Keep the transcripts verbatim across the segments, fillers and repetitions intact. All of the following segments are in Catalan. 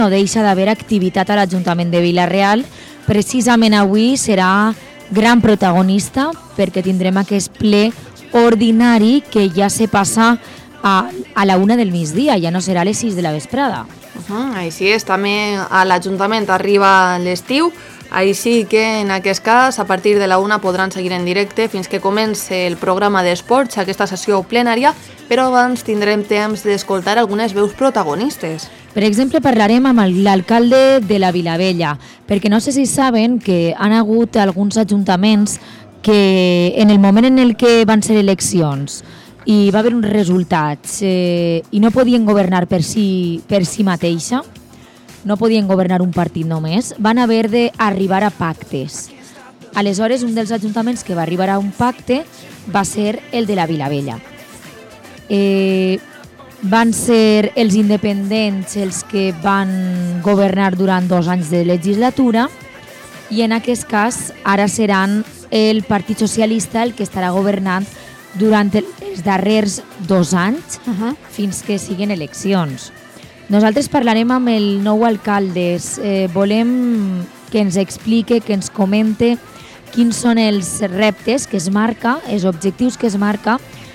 no deixa d'haver activitat a l'Ajuntament de Vila-real. Precisament avui serà gran protagonista perquè tindrem aquest ple ordinari que ja se passa a, a la una del migdia, ja no serà a les sis de la vesprada. Uh-huh, així és, també a l'Ajuntament arriba l'estiu, així que en aquest cas a partir de la una podran seguir en directe fins que comence el programa d'esports, aquesta sessió plenària, però abans tindrem temps d'escoltar algunes veus protagonistes. Per exemple, parlarem amb l'alcalde de la Vilavella, perquè no sé si saben que han hagut alguns ajuntaments que en el moment en el que van ser eleccions i va haver uns resultats eh, i no podien governar per si, per si mateixa, no podien governar un partit només, van haver d'arribar a pactes. Aleshores, un dels ajuntaments que va arribar a un pacte va ser el de la Vilavella. Eh, van ser els independents els que van governar durant dos anys de legislatura i en aquest cas ara seran el Partit Socialista el que estarà governant durant els darrers dos anys uh-huh. fins que siguin eleccions. Nosaltres parlarem amb el nou alcalde, eh, volem que ens explique, que ens comente quins són els reptes que es marca, els objectius que es marca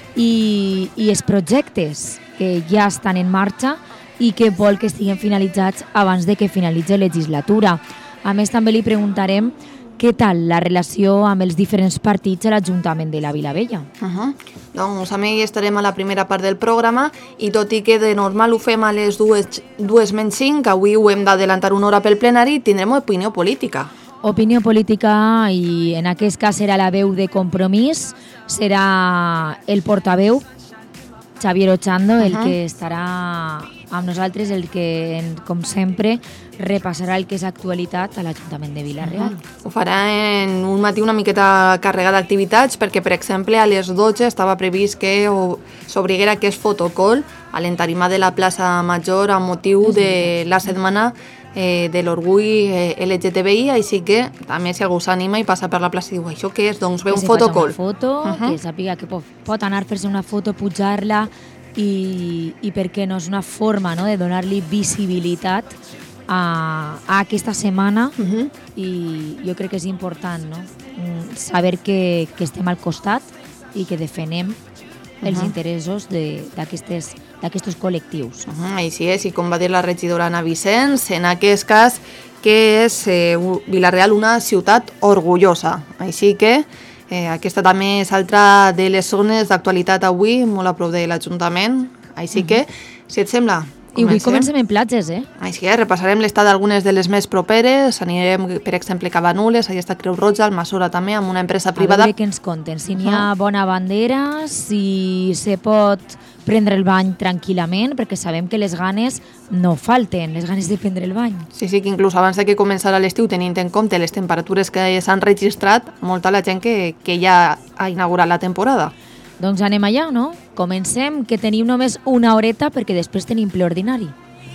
i, i els projectes que ja estan en marxa i que vol que estiguin finalitzats abans de que finalitzi la legislatura. A més, també li preguntarem què tal la relació amb els diferents partits a l'Ajuntament de la Vilavella. Uh-huh. Doncs amb ell estarem a la primera part del programa i tot i que de normal ho fem a les dues, dues menys cinc, avui ho hem d'adelantar una hora pel plenari, tindrem opinió política. Opinió política i en aquest cas serà la veu de Compromís, serà el portaveu, Xavier Ochando, el uh-huh. que estarà amb nosaltres, el que, com sempre, repassarà el que és actualitat a l'Ajuntament de Vila-real. Uh-huh. Ho farà en un matí una miqueta carregat d'activitats perquè, per exemple, a les dotze estava previst que s'obriguera aquest fotocol a l'entarimà de la plaça Major amb motiu de la setmana eh, de l'orgull eh, L G T B I, així que també si algú s'anima i passa per la plaça i diu això què és? Doncs ve un fotocol. Que se faci una foto, uh-huh. que sàpiga que pot, pot anar a fer-se una foto, pujar-la i, i per què no és una forma, no?, de donar-li visibilitat a, a aquesta setmana uh-huh. i jo crec que és important, no?, saber que, que estem al costat i que defenem els uh-huh. interessos d'aquests col·lectius. Uh-huh, així és, i com va dir la regidora Ana Vicenç, en aquest cas que és eh, Vila-real una ciutat orgullosa. Així que eh, aquesta també és altra de les zones d'actualitat avui, molt a prop de l'Ajuntament. Així uh-huh. que, si et sembla, i avui comencem en platges, eh? Així que repassarem l'estat d'algunes de les més properes, anirem, per exemple, cap a Nules, allà està Creu Roja, Almassora també, amb una empresa privada. A veure què ens conten, si n'hi ha bona bandera, si se pot prendre el bany tranquil·lament, perquè sabem que les ganes no falten, les ganes de prendre el bany. Sí, sí, que inclús abans de que començarà l'estiu, tenint en compte les temperatures que s'han registrat, molta la gent que, que ja ha inaugurat la temporada. Doncs anem allà, no? Comencem, que tenim només una horeta perquè després tenim ple ordinari.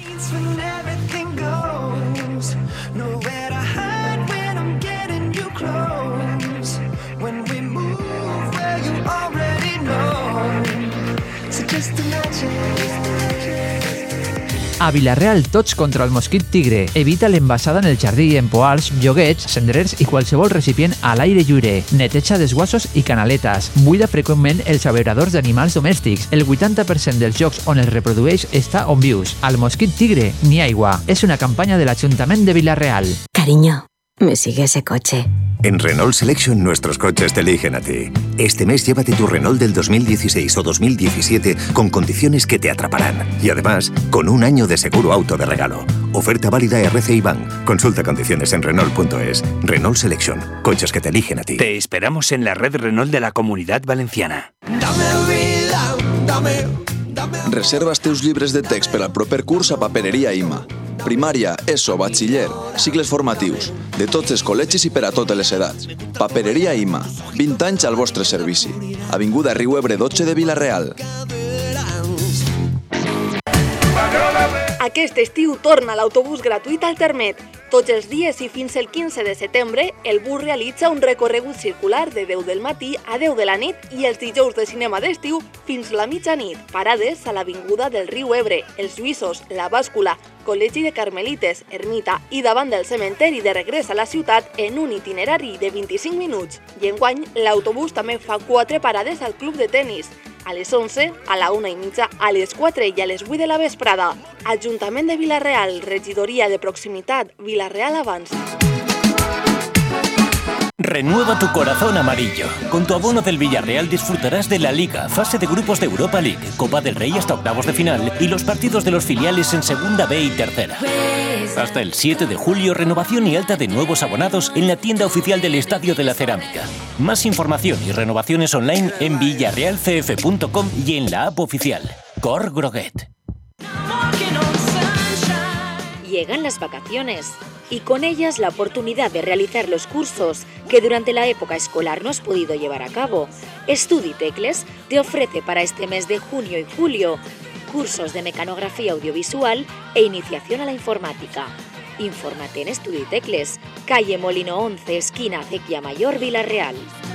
A Vila-real, tots contra el mosquit tigre. Evita l'envasada en el jardí en poals, lloguets, cendrers i qualsevol recipient a l'aire lliure. Neteja desguassos i canaletes. Buida freqüentment els abeuradors d'animals domèstics. El vuitanta per cent dels llocs on es reprodueix està on vius. Al mosquit tigre, ni aigua. És una campanya de l'Ajuntament de Vila-real. Cariño, ¿me sigue ese coche? En Renault Selection nuestros coches te eligen a ti. Este mes llévate tu Renault del dos mil dieciséis o dos mil diecisiete con condiciones que te atraparán. Y además, con un año de seguro auto de regalo. Oferta válida R C I Bank. Consulta condiciones en Renault punto es. Renault Selection. Coches que te eligen a ti. Te esperamos en la red Renault de la Comunidad Valenciana. Dame vida, dame, dame... Reserva els teus llibres de text per al proper curs a Papereria I M A. Primària, ESO, batxiller, cicles formatius, de tots els col·legis i per a totes les edats. Papereria I M A, vint anys al vostre servici. Avinguda Riu Ebre dotze de Vila-real. Aquest estiu torna l'autobús gratuït al Termet. Tots els dies i fins el quinze de setembre, el bus realitza un recorregut circular de deu del matí a deu de la nit i els dijous de cinema d'estiu fins la mitjanit. Parades a l'avinguda del Riu Ebre, els Lluïssos, la Bàscula, Col·legi de Carmelites, ermita i davant del cementeri de regrés a la ciutat en un itinerari de vint-i-cinc minuts. I enguany, l'autobús també fa quatre parades al club de tennis, a les onze, a la una i mitja, a les quatre i a les vuit de la vesprada. Ajuntament de Vila-real, regidoria de proximitat, Vila-real avança. Renueva tu corazón amarillo. Con tu abono del Villarreal disfrutarás de la Liga, fase de grupos de Europa League, Copa del Rey hasta octavos de final y los partidos de los filiales en Segunda B y Tercera. Hasta el siete de julio, renovación y alta de nuevos abonados en la tienda oficial del Estadio de la Cerámica. Más información y renovaciones online en villarreal c f punto com y en la app oficial. Cor Groguet. Llegan las vacaciones y con ellas la oportunidad de realizar los cursos que durante la época escolar no has podido llevar a cabo. StudiTecles te ofrece para este mes de junio y julio cursos de mecanografía audiovisual e iniciación a la informática. Infórmate en StudiTecles, calle Molino once, esquina Acequia Mayor, Vila-real.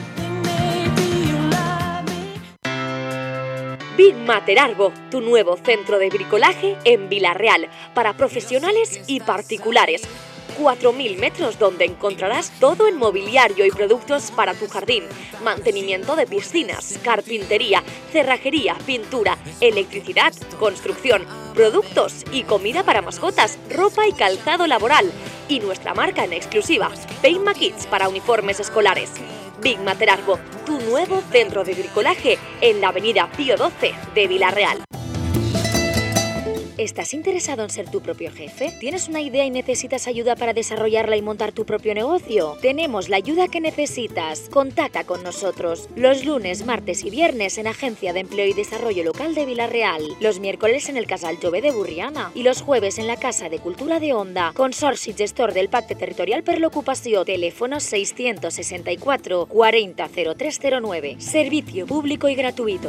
Big Mater Arbo, tu nuevo centro de bricolaje en Vila-real, para profesionales y particulares. cuatro mil metros donde encontrarás todo en mobiliario y productos para tu jardín, mantenimiento de piscinas, carpintería, cerrajería, pintura, electricidad, construcción, productos y comida para mascotas, ropa y calzado laboral. Y nuestra marca en exclusiva, Peima Kids para uniformes escolares. Big Mater Arbo, tu nuevo centro de bricolaje en la avenida Pío doce de Vila-real. ¿Estás interesado en ser tu propio jefe? ¿Tienes una idea y necesitas ayuda para desarrollarla y montar tu propio negocio? Tenemos la ayuda que necesitas. Contacta con nosotros los lunes, martes y viernes en Agencia de Empleo y Desarrollo Local de Vila-real, los miércoles en el Casal Jove de Burriana y los jueves en la Casa de Cultura de Onda. Consorci gestor del Pacte Territorial per l'Ocupació. Teléfono seiscientos sesenta y cuatro, cuarenta, cero tres cero nueve. Servicio público y gratuito.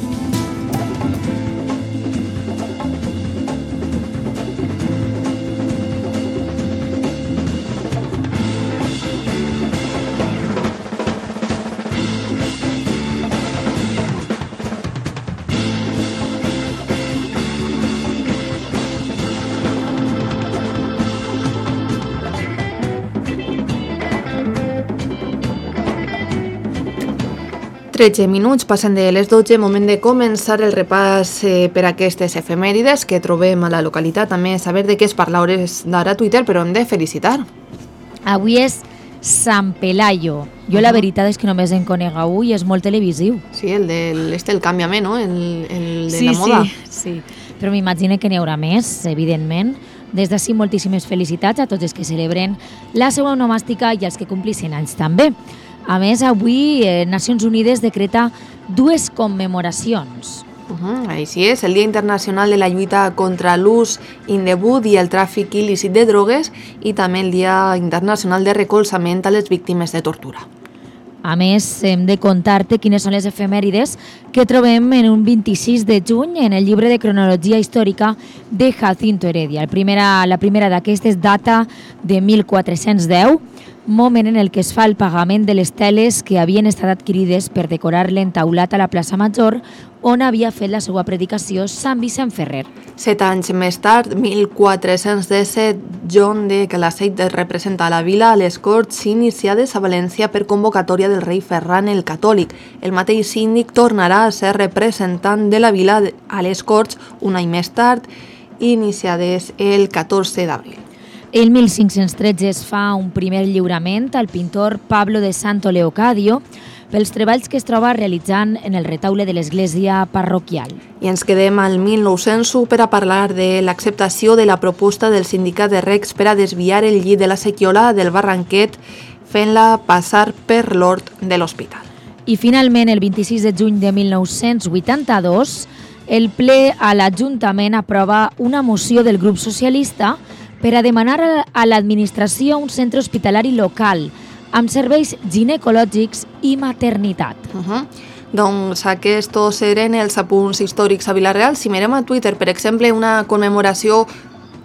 tretze minuts, passen de les dotze, moment de començar el repàs eh, per aquestes efemèrides que trobem a la localitat. També saber de què es parla a hores d'ara a Twitter, però hem de felicitar. Avui és Sant Pelayo. Jo la veritat és que només en conec avui i és molt televisiu. Sí, el del este el canviament, no? El, el de sí, la moda. Sí, sí, però m'imagino que n'hi haurà més, evidentment. Des d'ací moltíssimes felicitats a tots els que celebren la seva onomàstica i als que complissin anys també. A més, avui eh, Nacions Unides decreta dues commemoracions. Uh -huh, així és, el Dia Internacional de la Lluita contra l'ús indebut i el tràfic il·lícit de drogues i també el Dia Internacional de Recolzament a les víctimes de tortura. A més, hem de contar-te quines són les efemèrides que trobem en un vint-i-sis de juny en el llibre de cronologia històrica de Jacinto Heredia. El primera, la primera d'aquestes data de mil quatre-cents deu, moment en el que es fa el pagament de les teles que havien estat adquirides per decorar l'entaulat a la plaça Major, on havia fet la seva predicació Sant Vicent Ferrer. Set anys més tard, mil quatre-cents disset, John de Calaceit representa la vila a les Corts iniciades a València per convocatòria del rei Ferran el Catòlic. El mateix síndic tornarà a ser representant de la vila a les Corts un any més tard, iniciades el catorze d'abril. El mil cinc-cents tretze es fa un primer lliurament al pintor Pablo de Santo Leocadio pels treballs que es troba realitzant en el retaule de l'església parroquial. I ens quedem al mil nou-cents u per a parlar de l'acceptació de la proposta del sindicat de Recs per a desviar el llit de la sequiola del Barranquet fent-la passar per l'hort de l'hospital. I finalment, el vint-i-sis de juny de mil nou-cents vuitanta-dos, el ple a l'Ajuntament aprova una moció del grup socialista per a demanar a l'administració un centre hospitalari local amb serveis ginecològics i maternitat. Uh -huh. Doncs aquests eren els apunts històrics a Vila-real. Si mirem a Twitter, per exemple, una commemoració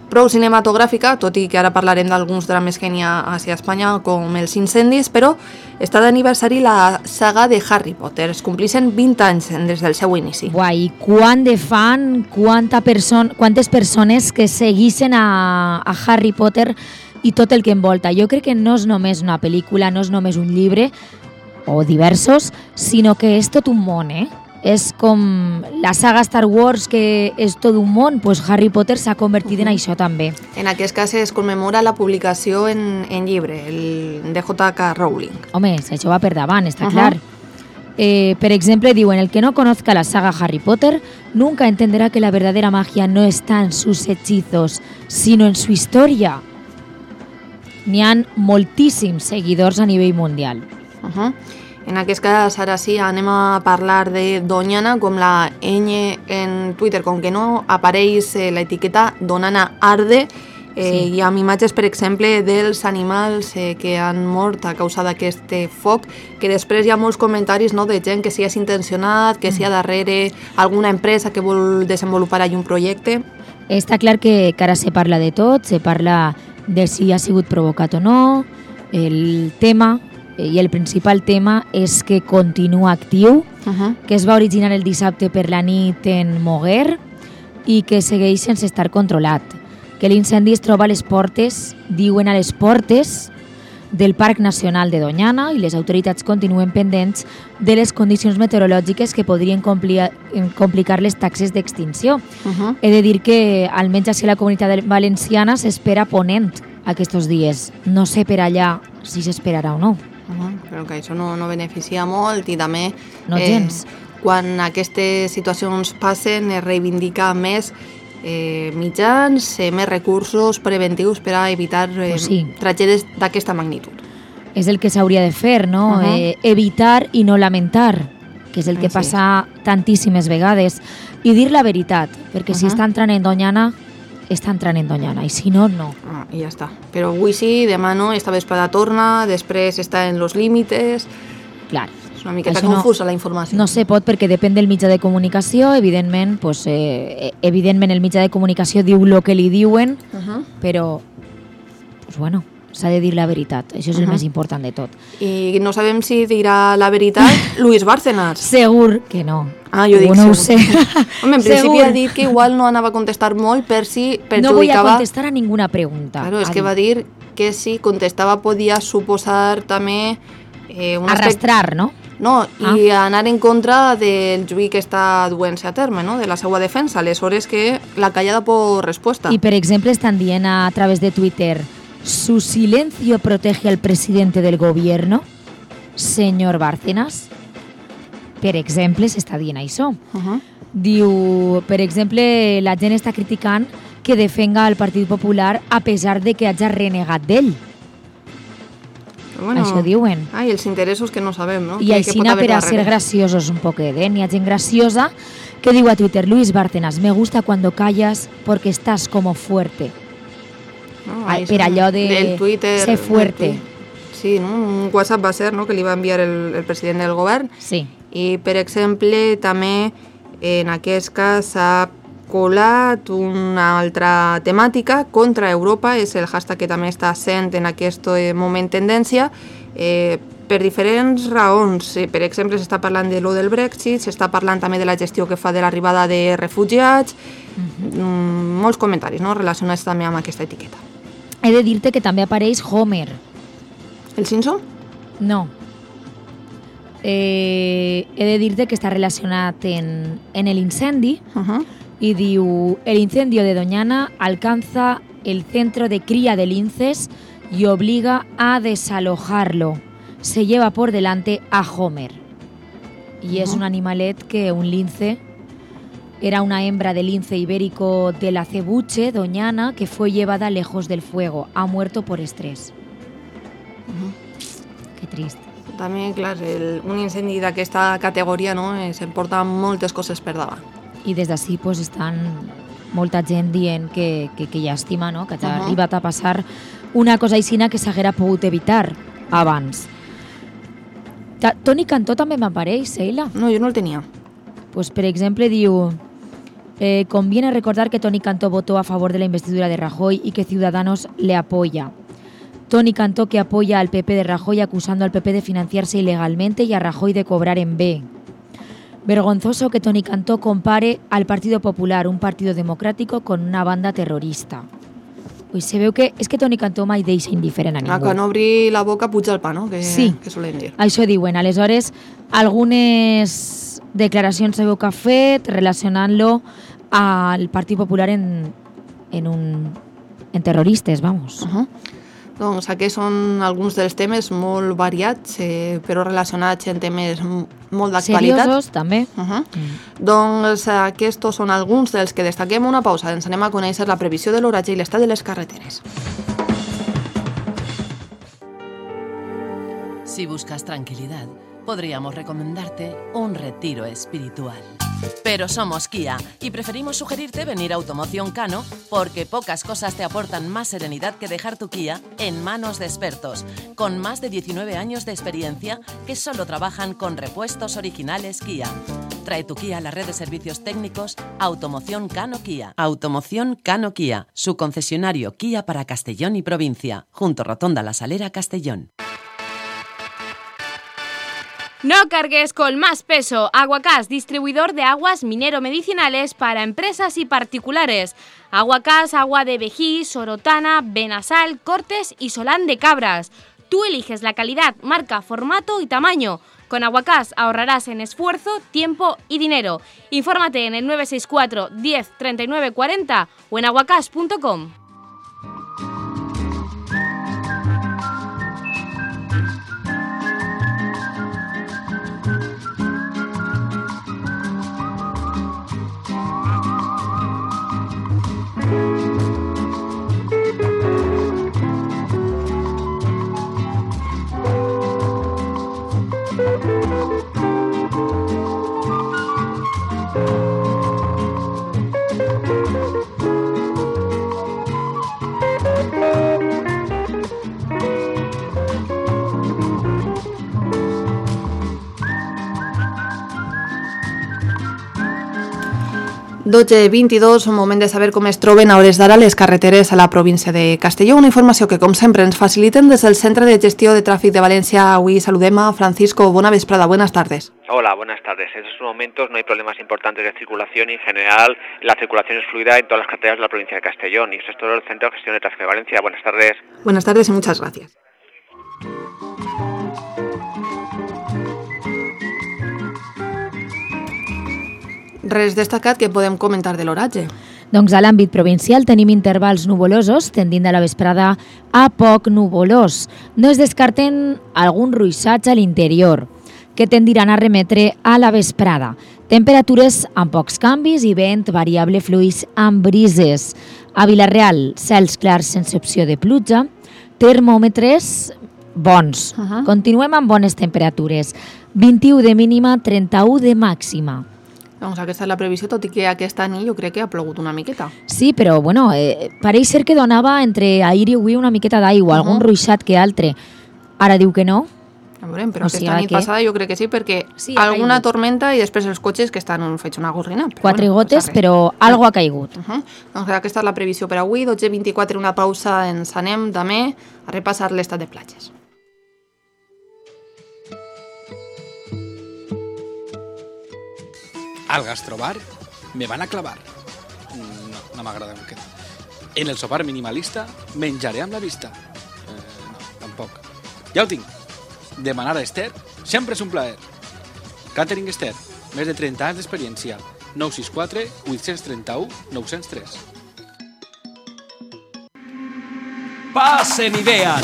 prou cinematogràfica, tot i que ara parlarem d'alguns drames que n'hi ha a Espanya, com els incendis, però està d'aniversari la saga de Harry Potter. Es complixen vint anys des del seu inici. Guai, quant de fan, quanta perso- quantes persones que segueixen a, a Harry Potter i tot el que envolta. Jo crec que no és només una pel·lícula, no és només un llibre, o diversos, sinó que és tot un món, eh? És com la saga Star Wars, que és tot un món, doncs Harry Potter s'ha convertit en això també. En aquest cas es commemora la publicació en, en llibre, el de J K Rowling. Home, això va per davant, està Uh-huh. clar. Eh, por ejemplo, digo, en el que no conozca la saga Harry Potter, nunca entenderá que la verdadera magia no está en sus hechizos, sino en su historia. N'hi ha moltíssims seguidors a nivell mundial. Uh-huh. En aquest cas, ara sí, anem a parlar de Doñana, com la ñ en Twitter, com que no apareix eh, l'etiqueta Donana Arde, eh, sí. Hi ha imatges, per exemple, dels animals eh, que han mort a causa d'aquest foc, que després hi ha molts comentaris, no?, de gent que si és intencionat, que si hi ha darrere alguna empresa que vol desenvolupar allà un projecte. Està clar que, que ara se parla de tot, se parla de si ha sigut provocat o no, el tema, i el principal tema és que continua actiu, uh-huh. que es va originar el dissabte per la nit en Moguer i que segueix sense estar controlat, que l'incendi es troba a les portes, diuen a les portes del Parc Nacional de Doñana, i les autoritats continuen pendents de les condicions meteorològiques que podrien compli- complicar les taxes d'extinció. Uh-huh. He de dir que almenys així la comunitat valenciana s'espera ponent aquests dies. No sé per allà si s'esperarà o no. Uh-huh. Però que això no, no beneficia molt i també No eh, gens. quan aquestes situacions passen es reivindica més eh, mitjans, eh, més recursos preventius per a evitar eh, Pues sí. tragèdies d'aquesta magnitud. És el que s'hauria de fer, no? Uh-huh. eh, evitar i no lamentar, que és el que Així passa tantíssimes vegades. I dir la veritat, perquè si Uh-huh. està entrant en Doñana, està entrant en Doñana, i si no, no. Ah, i ja està. Però avui sí, demà no, esta vesprada torna, després està en los límites. Clar. És una miqueta Això no- confusa la informació. No se pot perquè depèn del mitjà de comunicació, evidentment, pues, eh, evidentment el mitjà de comunicació diu el que li diuen, Uh-huh. però pues, bueno, s'ha de dir la veritat, això és el Uh-huh. més important de tot. I no sabem si dirà la veritat Luis Bárcenas. Segur que no. Ah, jo dic no ho segur. sé. Home, en principi Segur. ha dit que igual no anava a contestar molt per si perjudicava... No voy a contestar a ninguna pregunta. Claro, és ha que dit. va dir que si contestava podia suposar també... Eh, un aspecte... Arrastrar, no? No, i anar en contra del juí que està duent-se a terme, no?, de la seva defensa. Aleshores que la callada por respuesta. Y, por ejemplo, están dient a través de Twitter: ¿su silencio protege al presidente del gobierno, señor Bárcenas? Per exemple, s'està dient això. Uh-huh. Diu, per exemple, la gent està criticant que defenga el Partit Popular a pesar de que hagi renegat d'ell. Bueno, Això diuen. Ai, els interessos que no sabem, no? I Què- així què pot per haver a ser darrere? graciosos un poquet, eh? N'hi ha gent graciosa que diu a Twitter: Luis Bárcenas, me gusta cuando callas porque estás como fuerte. No, Ai, ahí per sí, allò de del Twitter, ser fuerte. del twi- Sí, no? Un WhatsApp va ser, no?, que li va enviar el, el president del govern. Sí. I, per exemple, també en aquest cas s'ha colat una altra temàtica contra Europa, és el hashtag que també està sent en aquest moment tendència, eh, per diferents raons. Eh, per exemple, s'està parlant de lo del Brexit, s'està parlant també de la gestió que fa de l'arribada de refugiats, uh-huh. mm, molts comentaris, no?, relacionats també amb aquesta etiqueta. He de dir-te que també apareix Homer. El Simpson? No. Eh, he de dir-te que està relacionat en, en el incendi Uh-huh. y diu: el incendio de Doñana alcanza el centro de cría de linces y obliga a desalojarlo. Se lleva por delante a Homer. Y es Ujú. un animalet que un lince era una hembra de lince ibérico de la cebuche, Doñana, que fue llevada lejos del fuego. Ha muerto por estrés. Uh-huh. Qué trist. També, clar, el, un incendi d'aquesta categoria, no?, eh, s'emporta moltes coses per davant. I des d'ací pues, estan molta gent dient que, que, que llàstima, no?, que t'ha Uh-huh. arribat a passar una cosa aixina que s'haguera pogut evitar abans. Ta- Toni Cantó també m'apareix, Sheila. No, jo no el tenia. Pues, per exemple, diu: Eh, conviene recordar que Toni Cantó votó a favor de la investidura de Rajoy y que Ciudadanos le apoya. Toni Cantó que apoya al P P de Rajoy acusando al P P de financiarse ilegalmente y a Rajoy de cobrar en B. Vergonzoso que Toni Cantó compare al Partido Popular, un partido democrático, con una banda terrorista. Pues se veu que és que Toni Cantó mai deixa indiferent a ningú. A que no obri la boca puja el pa, no? Que, sí, que solen dir. Això diuen. Aleshores, algunes declaracions se veu que ha fet relacionant-lo al Partit Popular en, en, un, en terroristes, vamos. Uh-huh. Doncs aquests són alguns dels temes molt variats, eh, però relacionats en temes molt d'actualitat. Seriosos, també. Uh-huh. Mm. Doncs aquests són alguns dels que destaquem. Una pausa, ens anem a conèixer la previsió de l'oratge i l'estat de les carreteres. Si buscas tranquilidad, podríamos recomendarte un retiro espiritual. Pero somos Kia y preferimos sugerirte venir a Automoción Cano porque pocas cosas te aportan más serenidad que dejar tu Kia en manos de expertos, con más de diecinueve años de experiencia que solo trabajan con repuestos originales Kia. Trae tu Kia a la red de servicios técnicos Automoción Cano Kia. Automoción Cano Kia, su concesionario Kia para Castellón y provincia, junto Rotonda La Salera, Castellón. No cargues con más peso. Aguacás, distribuidor de aguas minero-medicinales para empresas y particulares. Aguacás, agua de Vejí, Sorotana, Benasal, Cortes y Solán de Cabras. Tú eliges la calidad, marca, formato y tamaño. Con Aguacás ahorrarás en esfuerzo, tiempo y dinero. Infórmate en el nueve seis cuatro diez treinta y nueve cuarenta o en aguacás punto com. dotze vint-i-dos, un moment de saber com es troben a hores d'ara les carreteres a la província de Castelló. Una informació que, com sempre, ens faciliten des del Centre de Gestió de Tràfic de Valencia. Avui saludem a Francisco. Bona vesprada, buenas tardes. Hola, buenas tardes. En estos momentos no hay problemas importantes de circulación y, en general, la circulación es fluida en todas las carreteras de la provincia de Castellón. Y esto es todo el Centro de Gestión de Tráfico de Valencia. Buenas tardes. Buenas tardes y muchas gracias. Res destacat que podem comentar de l'oratge. Doncs a l'àmbit provincial tenim intervals nuvolosos tendint a la vesprada a poc nuvolós. No es descarten algun ruixatge a l'interior que tendiran a remetre a la vesprada. Temperatures amb pocs canvis i vent variable fluix amb brises. A Vila-real, cels clars sense opció de pluja, termòmetres bons. Uh-huh. Continuem amb bones temperatures. vint-i-u de mínima, trenta-u de màxima. Doncs aquesta és la previsió, tot i que aquesta nit jo crec que ha plogut una miqueta. Sí, però bueno, eh, pareix ser que donava entre ahir i avui una miqueta d'aigua, uh-huh. algun ruixat que altre. Ara diu que no. Ja veurem, però o aquesta sigui, nit que... passada jo crec que sí, perquè sí, alguna tormenta i després els cotxes que estan fets una gorrina. Però Quatre bueno, gotes, però algo ha caigut. Uh-huh. Doncs aquesta és la previsió per avui, dotze vint-i-quatre, una pausa, ens anem també a repassar l'estat de platges. Al gastrobar me van a clavar. No, no m'agrada aquest. En el sopar minimalista menjaré amb la vista. Eh, no, tampoc. Ja ho tinc. Demanar a Esther sempre és un plaer. Catering Esther, més de trenta anys d'experiència. nou sis quatre vuit tres u nou zero tres. Pasen y vean.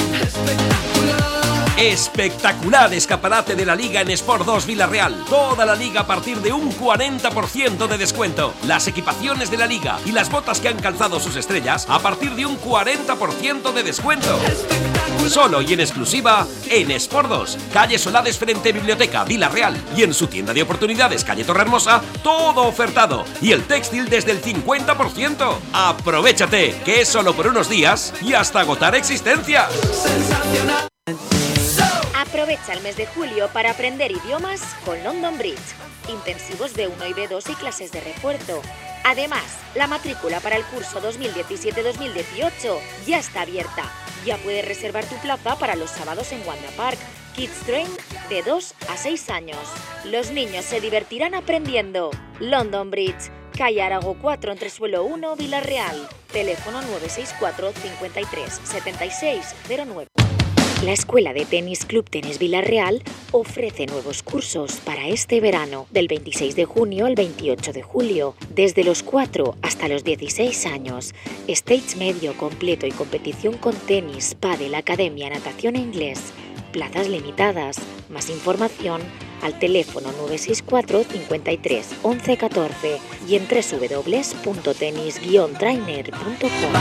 Espectacular escaparate de la Liga en Sport dos Vila-real. Toda la Liga a partir de un cuarenta por ciento de descuento. Las equipaciones de la Liga y las botas que han calzado sus estrellas a partir de un cuarenta por ciento de descuento. Solo y en exclusiva en Sport dos, calle Solades frente Biblioteca, Vila-real. Y en su tienda de oportunidades, calle Torrehermosa, todo ofertado. Y el textil desde el cincuenta por ciento. Aprovechate, que es solo por unos días y hasta agotar existencia. Sensacional. Aprovecha el mes de julio para aprender idiomas con London Bridge. Intensivos B uno y B dos y clases de refuerzo. Además, la matrícula para el curso dos mil diecisiete dos mil dieciocho ya está abierta. Ya puedes reservar tu plaza para los sábados en Wanda Park. Kids Train de dos a seis años. Los niños se divertirán aprendiendo. London Bridge, calle Arago cuatro, entresuelo uno, Villarreal. Teléfono nueve seis cuatro, cincuenta y tres, setenta y seis cero nueve. La Escuela de Tenis Club Tenis Villarreal ofrece nuevos cursos para este verano, del veintiséis de junio al veintiocho de julio, desde los cuatro hasta los dieciséis años. Stage medio completo y competición con tenis, pádel, academia, natación e inglés. Plazas limitadas. Más información al teléfono nueve seis cuatro, cincuenta y tres, once catorce y en doble u doble u doble u punto tenis guion trainer punto com.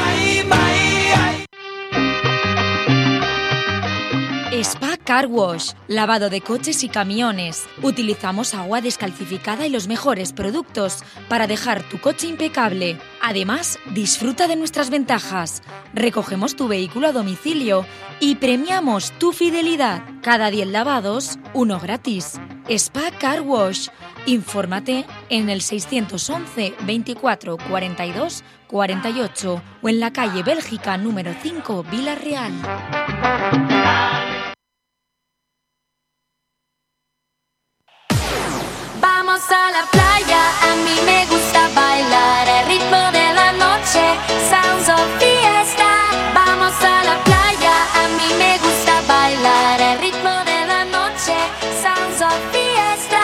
Spa Car Wash, lavado de coches y camiones. Utilizamos agua descalcificada y los mejores productos para dejar tu coche impecable. Además, disfruta de nuestras ventajas. Recogemos tu vehículo a domicilio y premiamos tu fidelidad. Cada diez lavados, uno gratis. Spa Car Wash. Infórmate en el seiscientos once, veinticuatro, cuarenta y dos, cuarenta y ocho o en la calle Bélgica número cinco, Villarreal. Vamos a la playa, a mí me gusta bailar el ritmo de la noche, sounds of fiesta. Vamos a la playa, a mí me gusta bailar el ritmo de la noche, sounds of fiesta.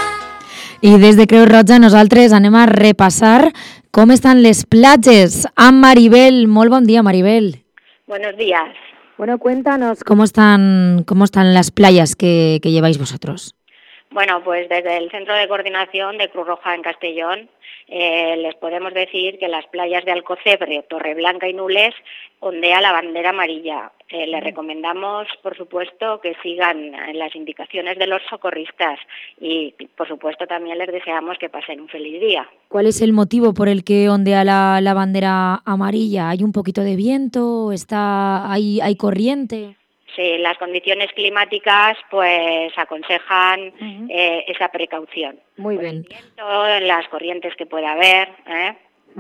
I des de Creu Roja nosaltres anem a repassar com estan les platges. Amb Maribel, molt bon dia, Maribel. Buenos días. Bueno, cuéntanos cómo están, cómo están las playas que, que lleváis vosotros. Bueno, pues desde el Centro de Coordinación de Cruz Roja en Castellón eh, les podemos decir que las playas de Alcocebre, Torreblanca y Nules ondea la bandera amarilla. Eh, les recomendamos, por supuesto, que sigan las indicaciones de los socorristas y, por supuesto, también les deseamos que pasen un feliz día. ¿Cuál es el motivo por el que ondea la, la bandera amarilla? ¿Hay un poquito de viento? ¿Está, hay, hay corriente? Sí, las condiciones climáticas pues aconsejan uh-huh. eh, esa precaución. Muy bien. El viento, las corrientes que pueda haber. ¿eh?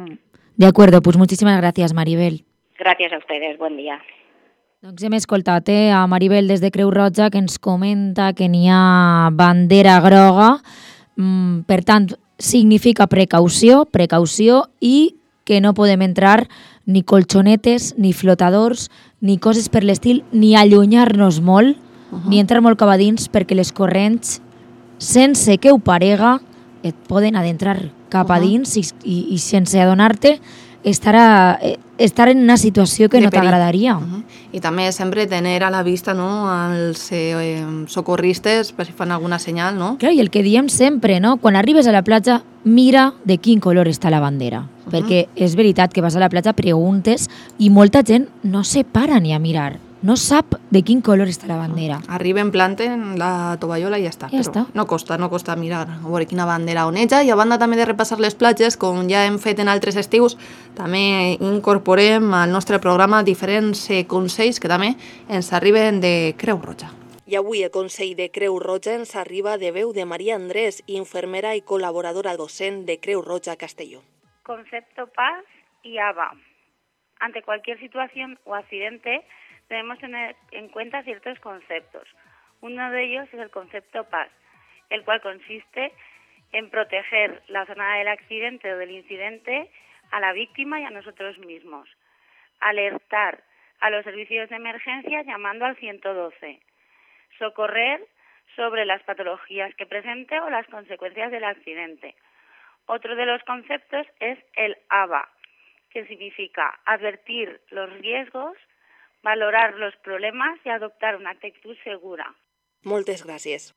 De acuerdo, pues muchísimas gracias, Maribel. Gràcies a ustedes, bon dia. Doncs hem escoltat eh, a Maribel des de Creu Roja que ens comenta que n'hi ha bandera groga, mm, per tant significa precaució, precaució i que no podem entrar ni colxonetes, ni flotadors, ni coses per l'estil, ni allunyar-nos molt, uh-huh. ni entrar molt cap a dins perquè les corrents, sense que ho parega, et poden adentrar cap a dins uh-huh. i, i, i sense adonar-te estar, a, estar en una situació que de no t'agradaria. Uh-huh. I també sempre tenir a la vista, no, els eh, socorristes per si fan alguna senyal, no? Clar, i el que diem sempre, no? Quan arribes a la platja, mira de quin color està la bandera. Uh-huh. Perquè és veritat que vas a la platja, preguntes, i molta gent no se para ni a mirar. No sap de quin color està la bandera. Arriben, planten la tovallola i ja està. Ja està. No costa, no costa mirar a veure quina bandera oneja. I a banda també de repassar les platges, com ja hem fet en altres estius, també incorporem al nostre programa diferents consells que també ens arriben de Creu Roja. I avui el Consell de Creu Roja ens arriba de veu de Maria Andrés, infermera i col·laboradora docent de Creu Roja Castelló. Concepto paz y A B A. Ante cualquier situación o accidente, debemos tener en cuenta ciertos conceptos. Uno de ellos es el concepto paz, el cual consiste en proteger la zona del accidente o del incidente a la víctima y a nosotros mismos. Alertar a los servicios de emergencia llamando al ciento doce. Socorrer sobre las patologías que presente o las consecuencias del accidente. Otro de los conceptos es el A B A, que significa advertir los riesgos, valorar los problemas i adoptar una actitud segura. Moltes gràcies.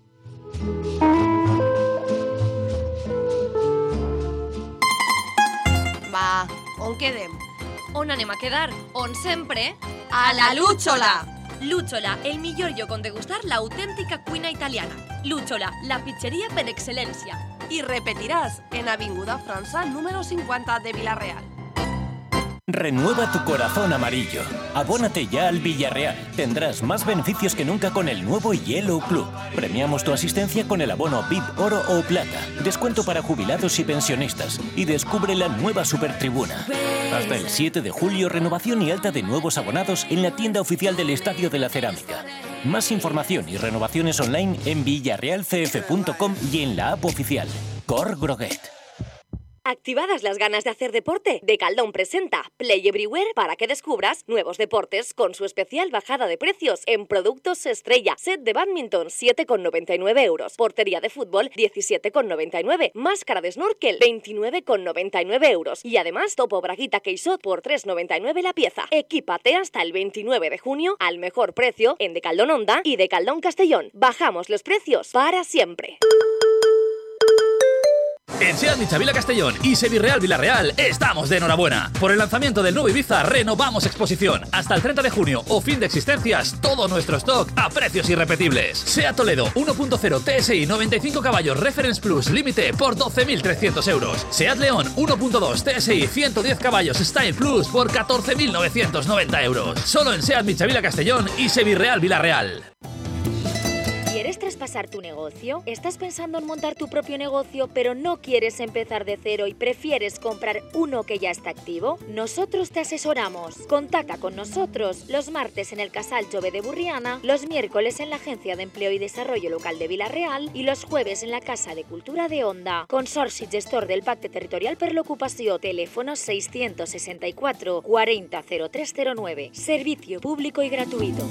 Va, on quedem? On anem a quedar? On sempre? A la Lúchola! Lúchola, el millor lloc on degustar l'autèntica cuina italiana. Lúchola, la pizzeria per excel·lència. I repetiràs en Avinguda França número cinquanta de Vila-real. Renueva tu corazón amarillo. Abónate ya al Villarreal. Tendrás más beneficios que nunca con el nuevo Yellow Club. Premiamos tu asistencia con el abono V I P Oro o Plata. Descuento para jubilados y pensionistas. Y descubre la nueva Supertribuna. Hasta el siete de julio, renovación y alta de nuevos abonados en la tienda oficial del Estadio de la Cerámica. Más información y renovaciones online en villarreal c f punto com y en la app oficial. Cor Groguet. ¿Activadas las ganas de hacer deporte? Decathlon presenta Play Everywhere para que descubras nuevos deportes con su especial bajada de precios en productos estrella. Set de badminton, siete con noventa y nueve euros. Portería de fútbol, diecisiete con noventa y nueve. Máscara de snorkel, veintinueve con noventa y nueve euros. Y además, topo braguita Keysot por tres con noventa y nueve la pieza. Equípate hasta el veintinueve de junio al mejor precio en Decathlon Onda y Decathlon Castellón. Bajamos los precios para siempre. En SEAT Michavila Castellón y Sevirreal Villarreal estamos de enhorabuena. Por el lanzamiento del nuevo Ibiza renovamos exposición. Hasta el treinta de junio o fin de existencias, todo nuestro stock a precios irrepetibles. SEAT Toledo uno punto cero T S I noventa y cinco caballos Reference Plus Límite por doce mil trescientos euros. SEAT León uno punto dos T S I ciento diez caballos Style Plus por catorce mil novecientos noventa euros. Solo en SEAT Michavila Castellón y Sevirreal Villarreal. ¿Quieres traspasar tu negocio? ¿Estás pensando en montar tu propio negocio pero no quieres empezar de cero y prefieres comprar uno que ya está activo? Nosotros te asesoramos. Contacta con nosotros los martes en el Casal Jove de Burriana, los miércoles en la Agencia de Empleo y Desarrollo Local de Vila-real y los jueves en la Casa de Cultura de Onda. Consorci Gestor del Pacte Territorial per l'Ocupació. Teléfono seiscientos sesenta y cuatro cuarenta cero tres cero nueve. Servicio público y gratuito.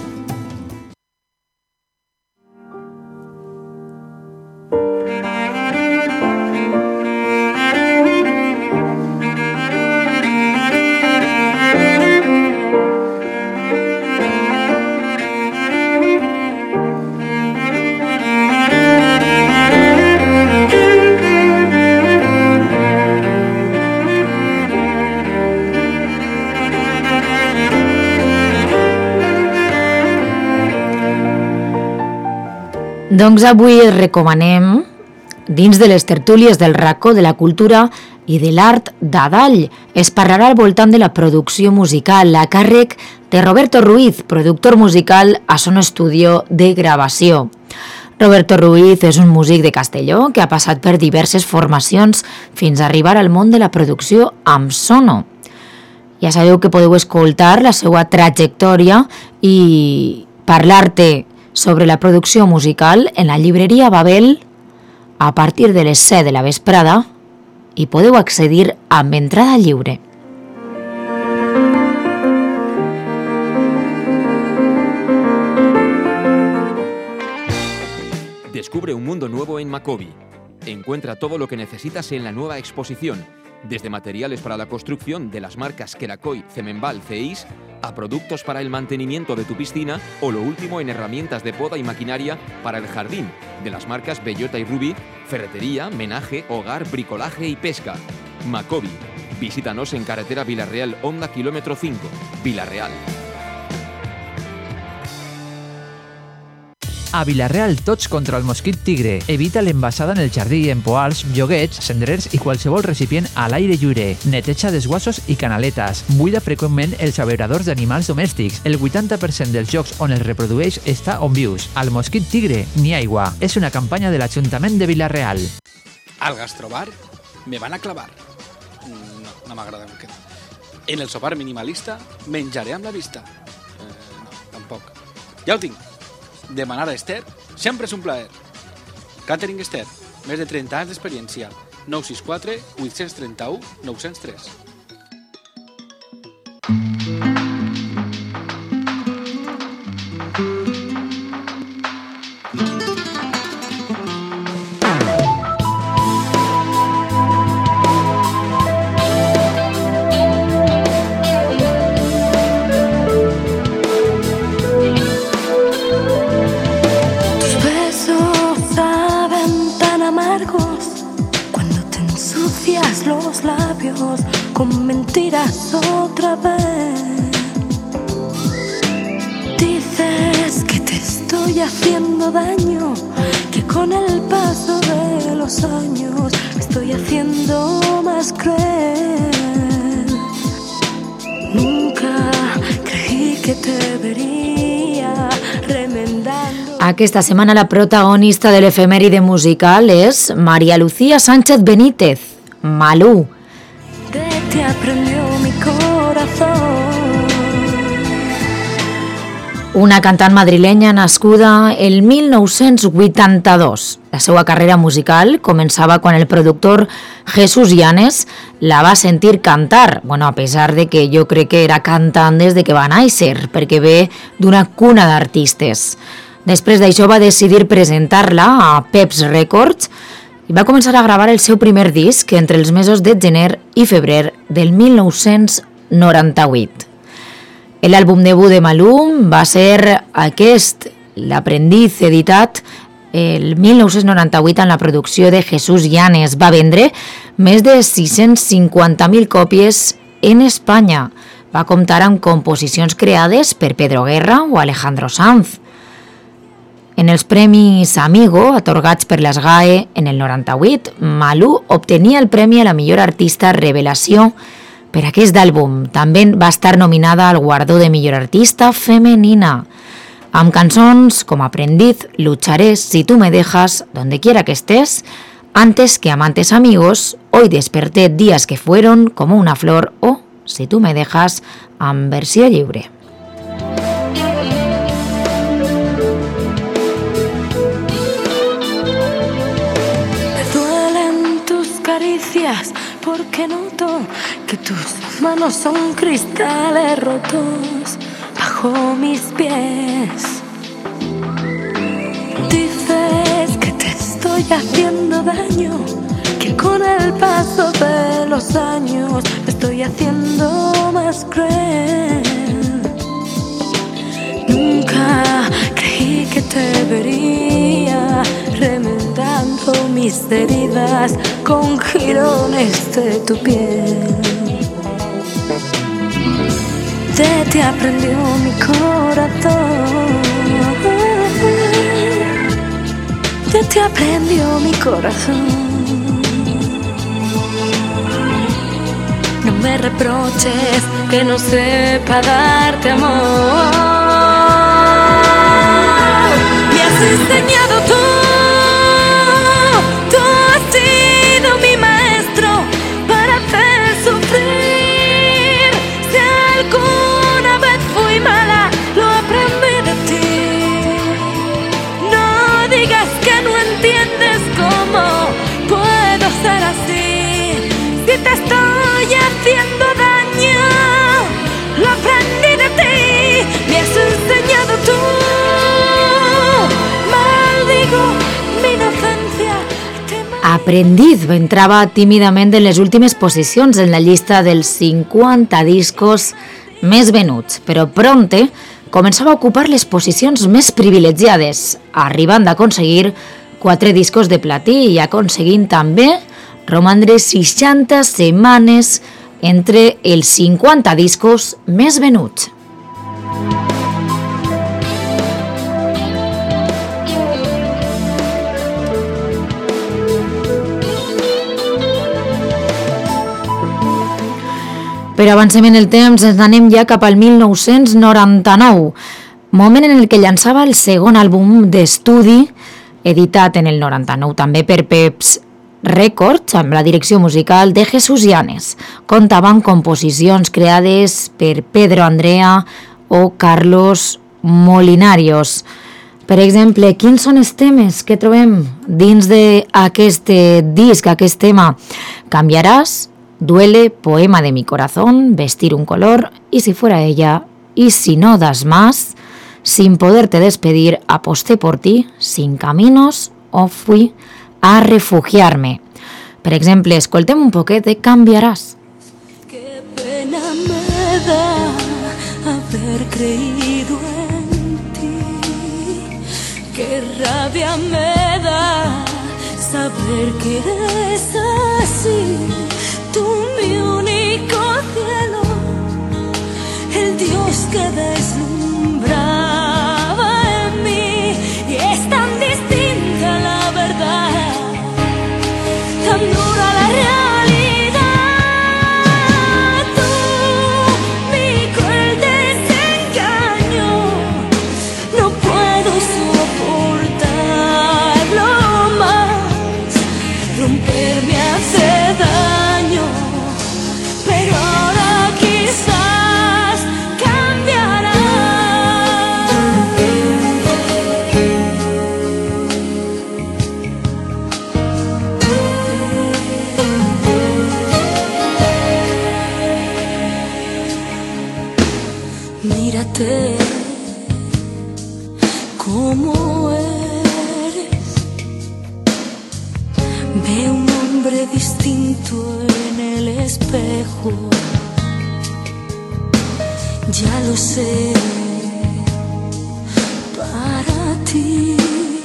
Doncs avui es recomanem, dins de les tertúlies del racó de la cultura i de l'art d'Adall, es parlarà al voltant de la producció musical a càrrec de Roberto Ruiz, productor musical a Sono Estudio de gravació. Roberto Ruiz és un músic de Castelló que ha passat per diverses formacions fins a arribar al món de la producció amb Sono. Ja sabeu que podeu escoltar la seva trajectòria i parlar-te sobre la producció musical en la llibreria Babel a partir de les set de la vesprada i podeu accedir amb entrada lliure. Descubre un mundo nuevo en Macobi. Encuentra todo lo que necesitas en la nueva exposición, desde materiales para la construcción de las marcas Kerakoy, Cemenbal, Ceis, a productos para el mantenimiento de tu piscina o lo último en herramientas de poda y maquinaria para el jardín, de las marcas Bellota y Ruby, ferretería, menaje, hogar, bricolaje y pesca. Macobi. Visítanos en carretera Vila-real Honda kilómetro cinco, Vila-real. A Vila-real, tots contra el mosquit tigre. Evita l'envasada en el jardí en poals, lloguets, cendrers i qualsevol recipient a l'aire lliure. Neteja desguassos i canaletes. Buida freqüentment els abeuradors d'animals domèstics. El vuitanta per cent dels llocs on es reprodueix està on vius. Al mosquit tigre, ni aigua. És una campanya de l'Ajuntament de Vila-real. Al gastrobar me van a clavar. No, no m'agrada el que... En el sopar minimalista menjaré amb la vista. Eh, no, tampoc. Ja ho tinc. Demanar a Esther sempre és un plaer. Catering Esther, més de trenta anys d'experiència. nou sis quatre vuit tres u nou zero tres. Los labios con mentiras otra vez. Dices que te estoy haciendo daño, que con el paso de los años me estoy haciendo más cruel. Nunca creí que te vería remendando. Aquesta setmana la protagonista de l'efemèride musical és María Lucía Sánchez Benítez, Malú. De ti aprendió mi corazón. Una cantant madrilenya nascuda el mil nou-cents vuitanta-dos. La seva carrera musical començava quan el productor Jesús Llanes la va sentir cantar, bueno, a pesar de que jo crec que era cantant des de que va néixer, perquè ve d'una cuna d'artistes. Després d'això va decidir presentar-la a Peps Records i va començar a gravar el seu primer disc entre els mesos de gener i febrer del mil nou-cents noranta-vuit. L'àlbum debut de Malú va ser aquest, L'Aprendiz, editat el mil nou-cents noranta-vuit en la producció de Jesús Llanes. Va vendre més de sis-cents cinquanta mil còpies en Espanya. Va comptar amb composicions creades per Pedro Guerra o Alejandro Sanz. En els premis Amigo, atorgats per les G A E en el noranta-vuit, Malú obtenia el premi a la millor artista revelació per aquest àlbum. També va estar nominada al guardó de millor artista femenina, amb cançons com Aprendiz, Lucharé, Si tú me dejas, Donde quiera que estés, Antes que amantes amigos, Hoy desperté días que fueron como una flor o Si tú me dejas, en versió lliure. Me duelen tus caricias porque noto que tus manos son cristales rotos bajo mis pies. Dices que te estoy haciendo daño, que con el paso de los años me estoy haciendo más cruel. Nunca creí que te vería remendando mis heridas con jirones de tu piel. De ti aprendió mi corazón. De ti aprendió mi corazón. No me reproches que no sepa darte amor. Me has enseñado tú. Si te estoy haciendo daño, lo aprendí de ti, me has enseñado tú. Maldigo mi inocencia. Aprendiz entrava tímidament en les últimes posicions en la llista dels cinquanta discos més venuts, però prompte començava a ocupar les posicions més privilegiades, arribant a aconseguir quatre discos de platí i aconseguint també romandre seixanta setmanes entre els cinquanta discos més venuts. Però avancem en el temps, ens anem ja cap al mil nou-cents noranta-nou, moment en el que llançava el segon àlbum d'estudi, editat en el noranta-nou també per Peps Records, amb la direcció musical de Jesús Llanes. Comptava amb composicions creades per Pedro Andrea o Carlos Molinarios. Per exemple, quins són els temes que trobem dins d'aquest disc, aquest tema? Cambiaràs, Duele, Poema de mi corazón, Vestir un color, Y si fuera ella, Y si no das más, Sin poderte despedir, Aposté por ti, Sin caminos o Fui a refugiarme. Per exemple, escoltem un poquet de Cambiaràs. Qué pena me da haber creído en ti. Qué rabia me da saber que eres así. Tú mi único cielo, el Dios que deslumbraba en mí. Y es tan distinta la verdad, tan dura la realidad. Tú, mi como eres. Veo un hombre distinto en el espejo. Ya lo sé, para ti.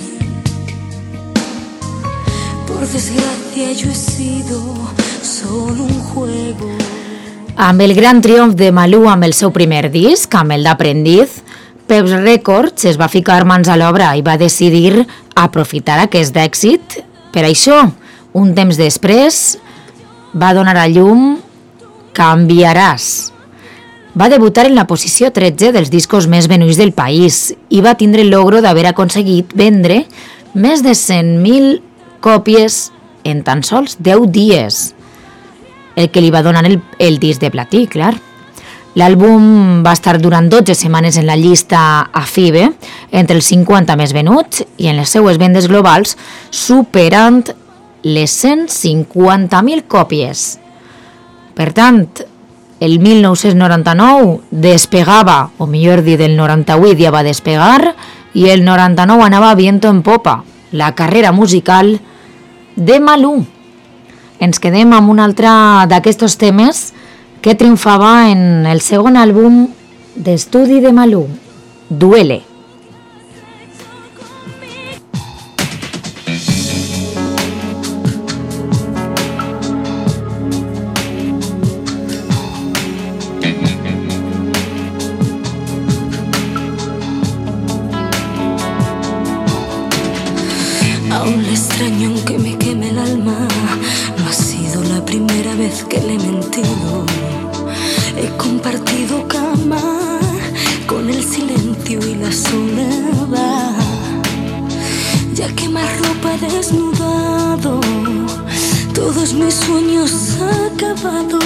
Por desgracia yo he sido solo un juego. Amb el gran triomf de Malú amb el seu primer disc, amb el d'Aprendiz, Peps Records es va ficar mans a l'obra i va decidir aprofitar aquest èxit. Per això, un temps després, va donar a llum Canviaràs. Va debutar en la posició tretze dels discos més venuts del país i va tindre el logro d'haver aconseguit vendre més de cent mil còpies en tan sols deu dies. El que li va donar el, el disc de platí, clar. L'àlbum va estar durant dotze setmanes en la llista A F I B E, entre els cinquanta més venuts i en les seues vendes globals superant les cent cinquanta mil còpies. Per tant, el mil nou-cents noranta-nou despegava, o millor dit, el noranta-vuit ja va despegar i el noranta-nou anava viento en popa, la carrera musical de Malú. Ens quedem amb un altre d'aquests temes que triomfava en el segon àlbum d'estudi de Malú, Duele. Aún le extraño aunque me queme el alma. No ha sido la primera vez que le he mentido. He compartido cama con el silencio y la soledad. Ya que más ropa he desnudado, todos mis sueños acabados.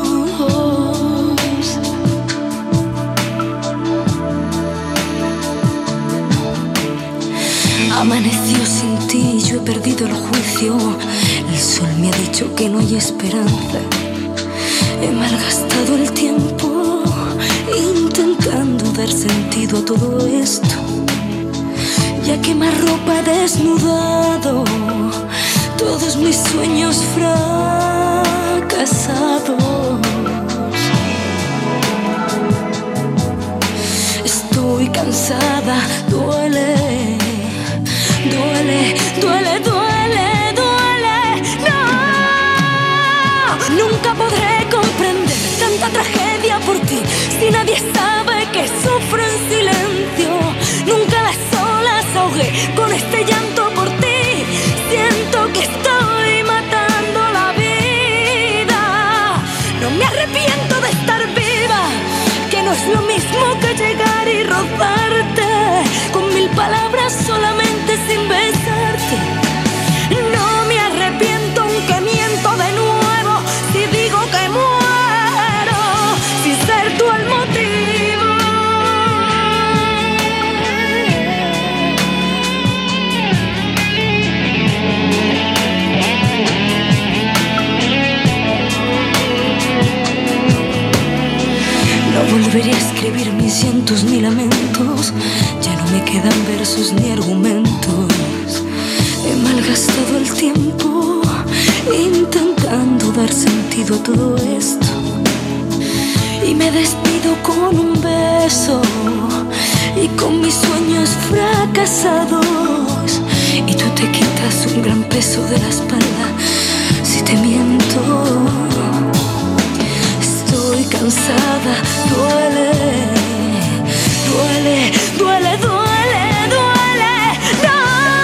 Amaneció sin ti, yo he perdido el juicio. El sol me ha dicho que no hay esperanza. He malgastado el tiempo intentando dar sentido a todo esto. Ya que más ropa he desnudado, todos mis sueños fracasados. Estoy cansada, duele. Duele, duele, duele, duele. No, nunca podré comprender tanta tragedia por ti. Si nadie sabe que sufro en silencio, nunca las olas ahogué con este llanto por ti. Siento que estoy matando la vida. No me arrepiento de estar viva, que no es lo mismo que llegar y rozarte con mil palabras solamente sin besarte. No me arrepiento aunque miento de nuevo si digo que muero sin ser tú el motivo. No volveré a escribir mis llantos ni lamentos. Ya no me quedan versos ni argumentos. He malgastado el tiempo intentando dar sentido a todo esto. Y me despido con un beso y con mis sueños fracasados. Y tú te quitas un gran peso de la espalda si te miento. Estoy cansada, duele, duele, duele, duele, duele. No,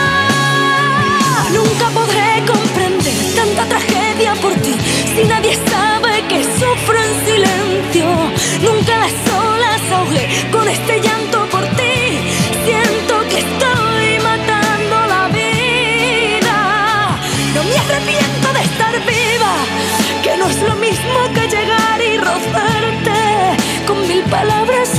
nunca podré comprender tanta tragedia por ti. Si nadie sabe que sufro en silencio, nunca las olas ahogué con este llanto por ti. Siento que estoy matando la vida. No me arrepiento de estar viva, que no es lo mismo que llegar y rozarte con mil palabras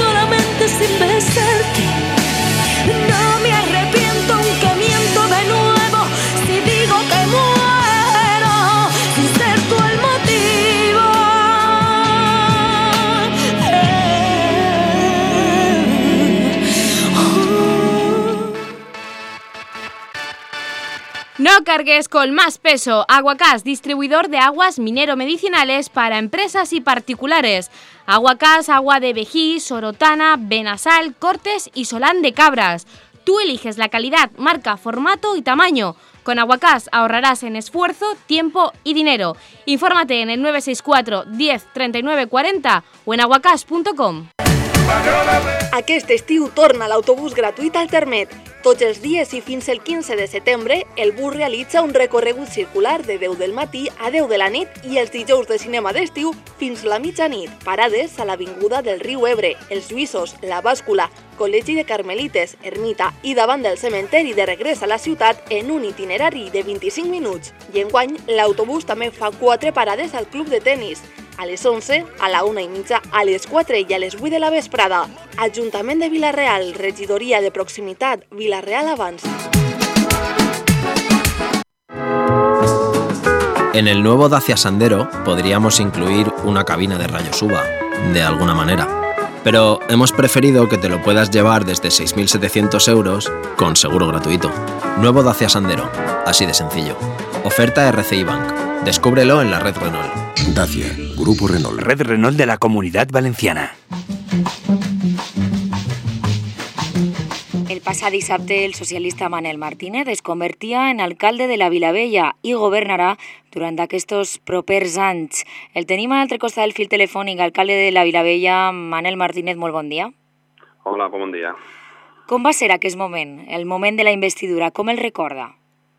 No cargues con más peso. Aguacás, distribuidor de aguas minero-medicinales para empresas y particulares. Aguacás, agua de vejí, sorotana, benasal, cortes y solán de cabras. Tú eliges la calidad, marca, formato y tamaño. Con Aguacás ahorrarás en esfuerzo, tiempo y dinero. Infórmate en el nueve seis cuatro diez treinta y nueve cuarenta o en aguacás punto com. Aquest estiu torna l'autobús gratuït al Termet. Tots els dies i fins el quinze de setembre, el bus realitza un recorregut circular de deu del matí a deu de la nit i els dijous de cinema d'estiu fins la mitjanit. Parades a l'avinguda del riu Ebre, els Lluïssos, la Bàscula, Col·legi de Carmelites, Ermita i davant del cementeri de regrés a la ciutat en un itinerari de vint-i-cinc minuts. I enguany, l'autobús també fa quatre parades al club de tenis. A les onze, a la una i mitja, a les quatre i a les vuit de la vesprada. Ajuntament de Vila-real, regidoria de proximitat, Vila-real avança. En el nuevo Dacia Sandero podríamos incluir una cabina de rayos U V A, de alguna manera. Pero hemos preferido que te lo puedas llevar desde seis mil setecientos euros con seguro gratuito. Nuevo Dacia Sandero, así de sencillo. Oferta R C I Bank. Descúbrelo en la red Renault. Dacia, Grupo Renault. Red Renault de la Comunidad Valenciana. El passat dissabte, el socialista Manel Martínez es convertia en alcalde de la Vilavella i governarà durant aquests propers anys. El tenim a l'altre costat del fil telefònic, alcalde de la Vilavella, Manel Martínez, molt bon dia. Hola, bon dia. Com va ser aquest moment, el moment de la investidura? Com el recorda?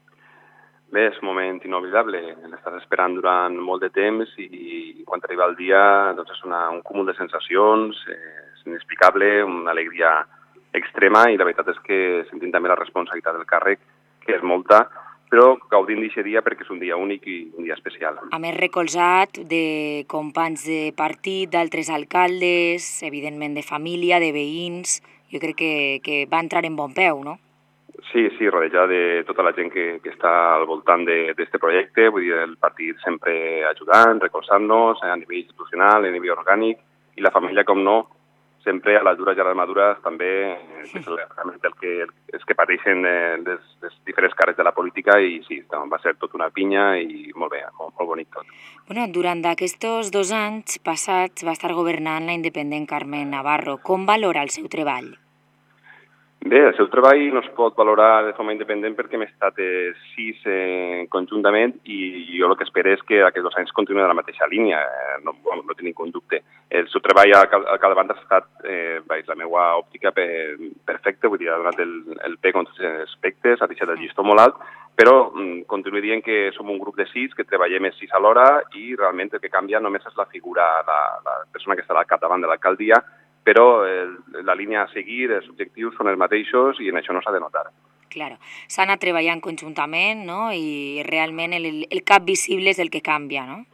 Bé, és un moment inoblidable. L'estàs esperant durant molt de temps i quan arriba el dia doncs és una, un cúmul de sensacions, és inexplicable, una alegria extrema i la veritat és que sentim també la responsabilitat del càrrec, que és molta, però gaudint d'aquest dia perquè és un dia únic i un dia especial. A més, recolzat de companys de partit, d'altres alcaldes, evidentment de família, de veïns, jo crec que, que va entrar en bon peu, no? Sí, sí, rodejat de tota la gent que, que està al voltant d'aquest projecte, vull dir, el partit sempre ajudant, recolzant-nos a nivell institucional, a nivell orgànic, i la família, com no, sempre a les dures i a les madures també, que és realment el que, els que pateixen les, les diferents cares de la política, i sí, va ser tot una pinya i molt bé, molt, molt bonic tot. Bueno, durant aquests dos anys passats va estar governant la independent Carmen Navarro. Com valora el seu treball? Bé, el seu treball no es pot valorar de forma independent perquè hem estat eh, sis eh, conjuntament i jo el que espero és que aquests dos anys continuïn de la mateixa línia, eh, no, no tinc ningú dubte. El seu treball al, al capdavant ha estat, eh, veig, la meva òptica per, perfecta, vull dir, ha donat el, el peg en tots els aspectes, ha deixat el llistó molt alt, però mm, continuo dient que som un grup de sis, que treballem els sis alhora i realment el que canvia només és la figura, la, la persona que estarà al capdavant de l'alcaldia, però el, la línia a seguir, els objectius són els mateixos i en això no s'ha de notar. Claro, s'ha anat treballant conjuntament, no? I realment el, el cap visible és el que canvia, no?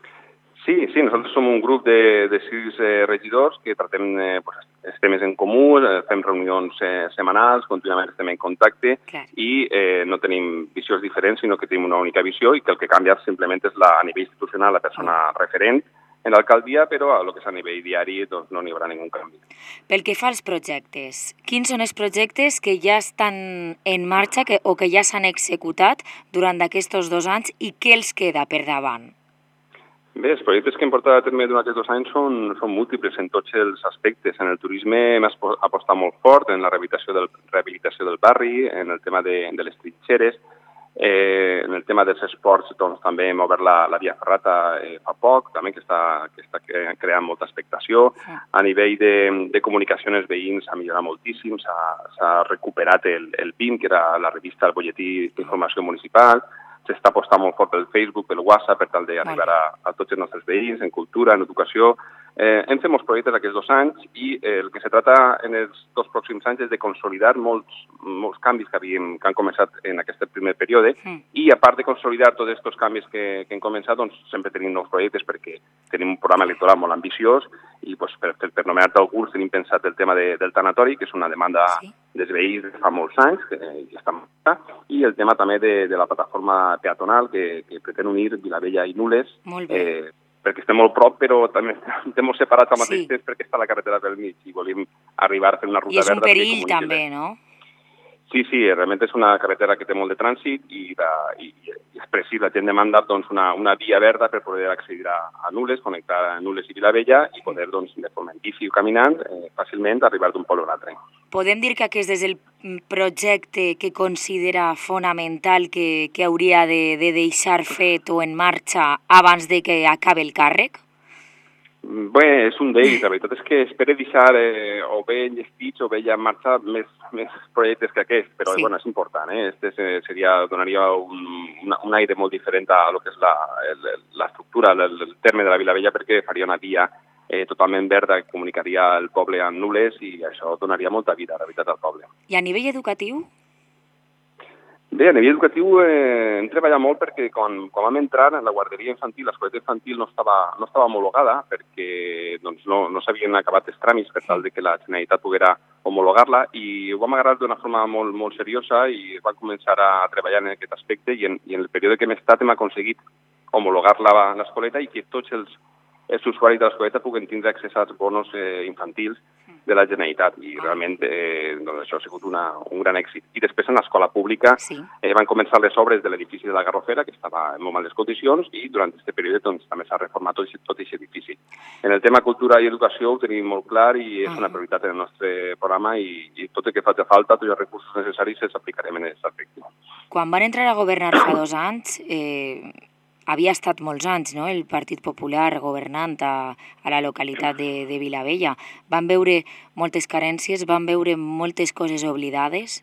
Sí, sí, nosaltres som un grup de, de sis eh, regidors que tratem eh, pues, els temes en comú, eh, fem reunions eh, setmanals, contínuament estem en contacte Clar. i eh, no tenim visions diferents, sinó que tenim una única visió i que el que canvia simplement és la, a nivell institucional la persona mm. referent en l'alcaldia, però a lo que és a nivell diari doncs, no n'hi haurà ningú canvi. Pel que fa als projectes, quins són els projectes que ja estan en marxa que, o que ja s'han executat durant aquests dos anys i què els queda per davant? Bé, els projectes que hem portat a terme durant aquests dos anys són, són múltiples en tots els aspectes. En el turisme hem apostat molt fort en la rehabilitació del, rehabilitació del barri, en el tema de, de les trinxeres. Eh, en el tema dels esports doncs, també hem obert la, la via ferrata eh, fa poc, també que està, que està creant molta expectació. A nivell de, de comunicació amb els veïns s'ha millorat moltíssim, s'ha recuperat el, el B I M, que era la revista del butlletí d'informació municipal, s'està apostant molt fort pel Facebook, pel WhatsApp, per tal d'arribar a, a tots els nostres veïns, en cultura, en educació. Eh, hem fet molts projectes aquests dos anys i eh, el que se trata en els dos pròxims anys és de consolidar molts, molts canvis que, havíem, que han començat en aquest primer període mm. i a part de consolidar tots aquests canvis que, que hem començat, doncs sempre tenim nous projectes perquè tenim un programa electoral molt ambiciós i doncs, per, per, per nomenar-te alguns tenim pensat el tema de, del tanatori, que és una demanda sí. dels veïns de fa molts anys, que ja està molt, i el tema també de, de la plataforma peatonal que, que pretén unir Vilavella i Nules. Molt bé. Eh, perquè estem molt prop, però també estem molt separats al mateix sí. temps perquè està la carretera pel mig i volem arribar a fer una ruta verda. I és un perill també, no? Sí, sí, realment és una carretera que té molt de trànsit i, de, i, i és precís, la gent demanda doncs, una, una via verda per poder accedir a, a Nules, connectar a Nules i Vilavella i poder, doncs, de forma en bici o caminant, eh, fàcilment arribar d'un poble a un altre. Podem dir que aquest és el projecte que considera fonamental que, que hauria de, de deixar fet o en marxa abans de que acabi el càrrec? Bé, és un d'ells. La veritat és que espero deixar eh, o bé enllestits o bé ja en marxa més, més projectes que aquest, però sí. Bueno, és important. Eh? Este seria, donaria un, una, un aire molt diferent a lo que és l'estructura, el, el terme de la Vilavella, perquè faria una via eh, totalment verda que comunicaria el poble amb Nules i això donaria molta vida, la veritat, al poble. I a nivell educatiu? Bé, a nivell educatiu eh, hem treballat molt perquè quan, quan vam entrar en la guarderia infantil, l'escoleta infantil no estava, no estava homologada perquè doncs, no, no s'havien acabat els tràmits per tal de que la Generalitat poguera homologar-la i ho vam agarrar d'una forma molt, molt seriosa i vam començar a treballar en aquest aspecte i en, i en el període que hem estat hem aconseguit homologar l'escoleta i que tots els, els usuaris de l'escoleta puguen tindre accés als bonos eh, infantils de la Generalitat i realment eh, doncs això ha sigut una, un gran èxit. I després en l'escola pública sí. eh, van començar les obres de l'edifici de la Garrofera, que estava en molt males condicions, i durant aquest període doncs, també s'ha reformat tot aquest edifici. En el tema cultura i educació ho tenim molt clar i és una prioritat en el nostre programa i, i tot el que faci falta, tots els recursos necessaris els aplicarem en aquest aspecte. Quan van entrar a governar fa dos anys, eh, havia estat molts anys, no?, el Partit Popular governant a, a la localitat de, de Vilavella. Van veure moltes carències, van veure moltes coses oblidades?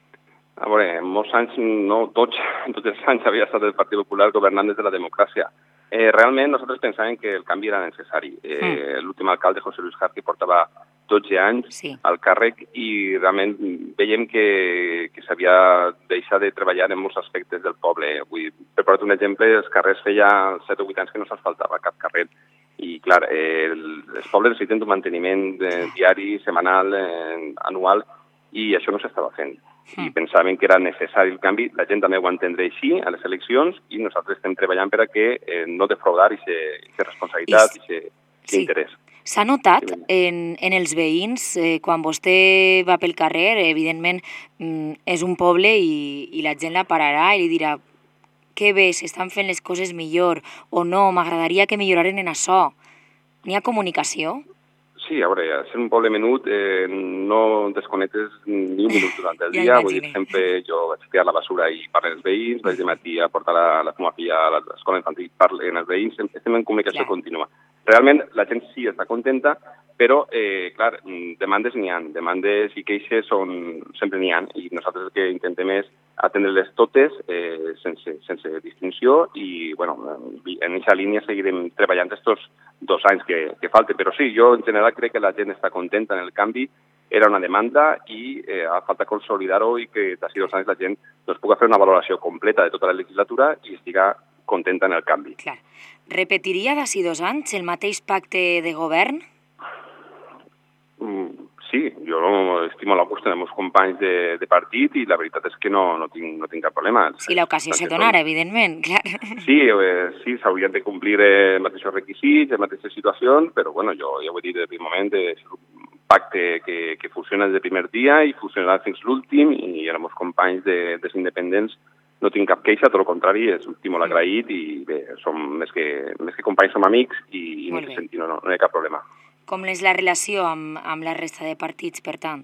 A veure, en molts anys, no tots, tots els anys havia estat el Partit Popular governant des de la democràcia. Eh, realment nosaltres pensàvem que el canvi era necessari. Eh, mm. L'últim alcalde, José Luis Jarqui, portava dotze anys sí. al càrrec i realment veiem que, que s'havia deixat de treballar en molts aspectes del poble. Vull dir, per posar un exemple, els carrers feia set o vuit anys que no s'asfaltava cap carrer. I, clar, eh, els pobles necessiten un manteniment eh, diari, setmanal, eh, anual, i això no s'estava fent. Mm. I pensaven que era necessari el canvi. La gent també ho entendrà així a les eleccions i nosaltres estem treballant per a que eh, no defraudar aquesta responsabilitat i aquest sí. interès. S'ha notat en, en els veïns, eh, quan vostè va pel carrer, evidentment mm, és un poble i, i la gent la pararà i li dirà què bé, s'estan fent les coses millor o no, m'agradaria que milloraren en això. N'hi ha comunicació? Sí, a veure, ser un poble menut eh, no desconnectes ni un minut durant el dia. Vull dir, sempre jo vaig tirar la basura i parlo amb els veïns, vaig de matí a portar la, la meva filla a l'escola infantil i parlo amb els veïns, estem en comunicació yeah. contínua. Realment la gent sí està contenta, però, eh, clar, demandes n'hi ha, demandes i queixes són, sempre n'hi ha, i nosaltres el que intentem és atendre-les totes eh, sense, sense distinció i, bueno, en aquesta línia seguirem treballant estos dos anys que, que falten. Però sí, jo en general crec que la gent està contenta en el canvi, era una demanda i eh, ha falta consolidar-ho i que d'ací dos anys la gent doncs, pugui fer una valoració completa de tota la legislatura i estiga contenta en el canvi. Clar. Repetiria d'ací dos anys el mateix pacte de govern? Mm, sí, jo estimo la gust dels meus companys de, de partit i la veritat és que no, no, tinc, no tinc cap problema. Si l'ocasió se donara, evidentment, clar. Sí, eh, sí, s'haurien de complir els mateixos requisits, les mateixes situacions, però bueno, jo ja ho he dit des del moment, és un pacte que, que funciona des del primer dia i funcionarà fins l'últim i els meus companys de, dels independents no tinc cap queixa, tot el contrari, és últim molt agraït i bé, som més que, més que companys, som amics i, i en aquest sentit no, no, no hi ha cap problema. Com és la relació amb, amb la resta de partits, per tant?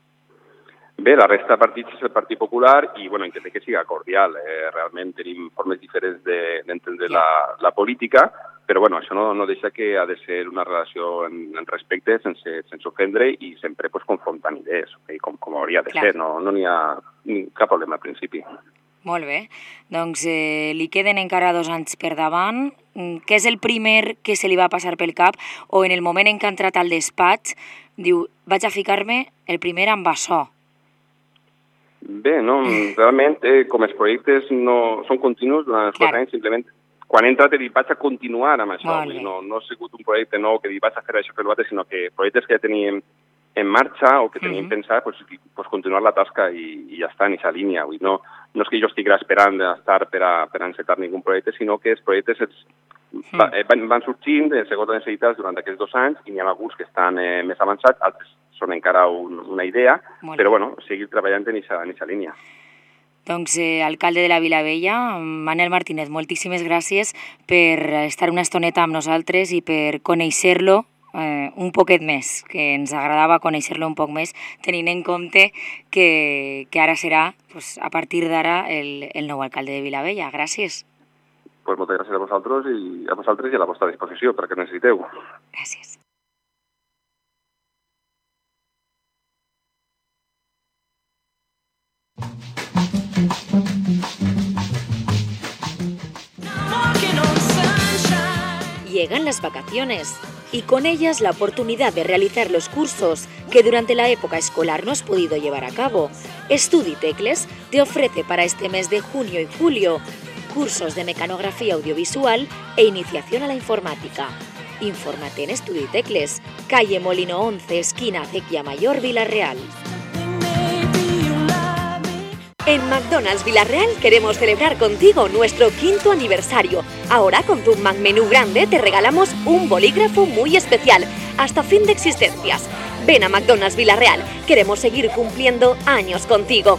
Bé, la resta de partits és el Partit Popular i bueno, intentem que siga cordial. Eh, realment tenim formes diferents d'entendre de, la, la política, però bueno, això no, no deixa que ha de ser una relació en, en respecte, sense, sense ofendre i sempre pues, confrontant idees, okay? com, com hauria de Clar. ser. No n'hi no ha ni cap problema al principi. Molt bé. Doncs eh, li queden encara dos anys per davant. Què és el primer que se li va passar pel cap? O en el moment en què ha entrat al despatx, diu, vaig a ficar-me el primer amb això. Bé, no, realment, eh, com els projectes no són continus durant els quatre anys, simplement quan he entrat he dit, vaig a continuar amb això. No, no ha sigut un projecte nou que dic, vaig a fer això per l'altre, sinó que projectes que ja teníem en marxa o que teníem uh-huh. pensat, pues, pues continuar la tasca i, i ja està en aquesta línia. Vull, no, no és que jo estigui esperant estar per a, per a encetar ningú projecte, sinó que els projectes els, uh-huh. van, van sorgint de segons les necessitats durant aquests dos anys i n'hi ha alguns que estan eh, més avançats, altres són encara un, una idea, Molt però bé. bueno, seguir treballant en aquesta línia. Doncs, eh, alcalde de la Vilavella, Manel Martínez, moltíssimes gràcies per estar una estoneta amb nosaltres i per conèixer-lo eh, un poquet més, que ens agradava conèixer-lo un poc més, tenint en compte que, que ara serà, pues, a partir d'ara, el, el nou alcalde de Vilavella. Gràcies. Pues moltes gràcies a vosaltres i a vosaltres i a la vostra disposició, perquè necessiteu. Gràcies. Llegan las vacaciones y con ellas la oportunidad de realizar los cursos que durante la época escolar no has podido llevar a cabo. StudiTecles te ofrece para este mes de junio y julio cursos de mecanografía audiovisual e iniciación a la informática. Infórmate en StudiTecles, calle Molino once, esquina Acequia Mayor, Villarreal. En McDonald's Villarreal queremos celebrar contigo nuestro quinto aniversario. Ahora con tu McMenú grande te regalamos un bolígrafo muy especial hasta fin de existencias. Ven a McDonald's Villarreal, queremos seguir cumpliendo años contigo.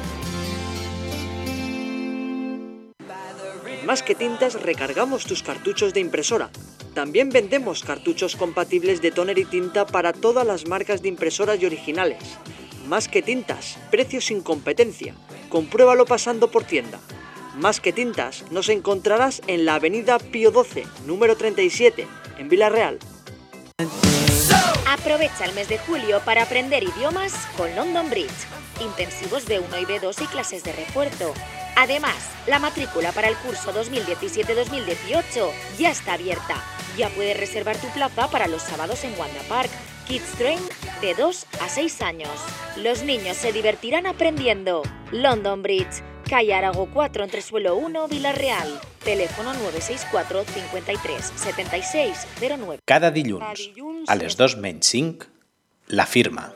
En Más que Tintas recargamos tus cartuchos de impresora. También vendemos cartuchos compatibles de tóner y tinta para todas las marcas de impresoras y originales. Más que Tintas, precios sin competencia. Compruébalo pasando por tienda. Más que Tintas nos encontrarás en la avenida Pío doce, número treinta y siete, en Villarreal. Aprovecha el mes de julio para aprender idiomas con London Bridge. Intensivos B uno y B dos y clases de refuerzo. Además, la matrícula para el curso dos mil diecisiete dos mil dieciocho ya está abierta. Ya puedes reservar tu plaza para los sábados en Wanda Park. Kids Train de dos a seis años. Los niños se divertirán aprendiendo. London Bridge, calle Arago cuatro, entresuelo uno, Villarreal. Teléfono nueve seis cuatro, cincuenta y tres, setenta y seis cero nueve. Cada dilluns, a les dos menys cinc, La Firma.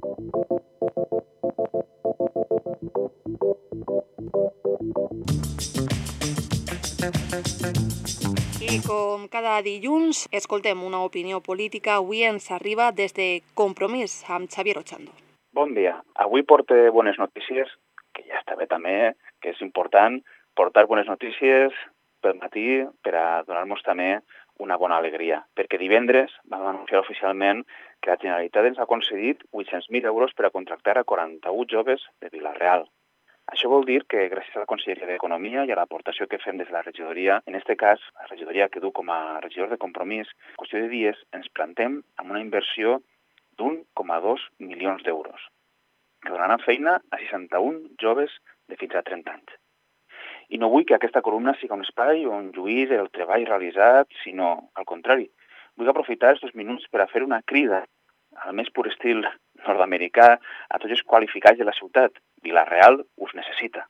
I com cada dilluns, escoltem una opinió política. Avui ens arriba des de Compromís, amb Xavier Ochando. Bon dia. Avui porto bones notícies, que ja està bé també, que és important portar bones notícies pel matí per a donar-nos també una bona alegria. Perquè divendres vam anunciar oficialment que la Generalitat ens ha concedit vuit-cents mil euros per a contractar a quaranta-u joves de Vila-real. Això vol dir que gràcies a la Conselleria d'Economia i a l'aportació que fem des de la regidoria, en aquest cas, la regidoria que du com a regidor de Compromís, en qüestió de dies ens plantem amb una inversió d'un coma dos milions d'euros, que donaran feina a seixanta-un joves de fins a trenta anys. I no vull que aquesta columna siga un espai on lluir el treball realitzat, sinó, al contrari, vull aprofitar aquests minuts per a fer una crida al més pur estil nord-americà a tots els qualificats de la ciutat. Vila-real us necessita.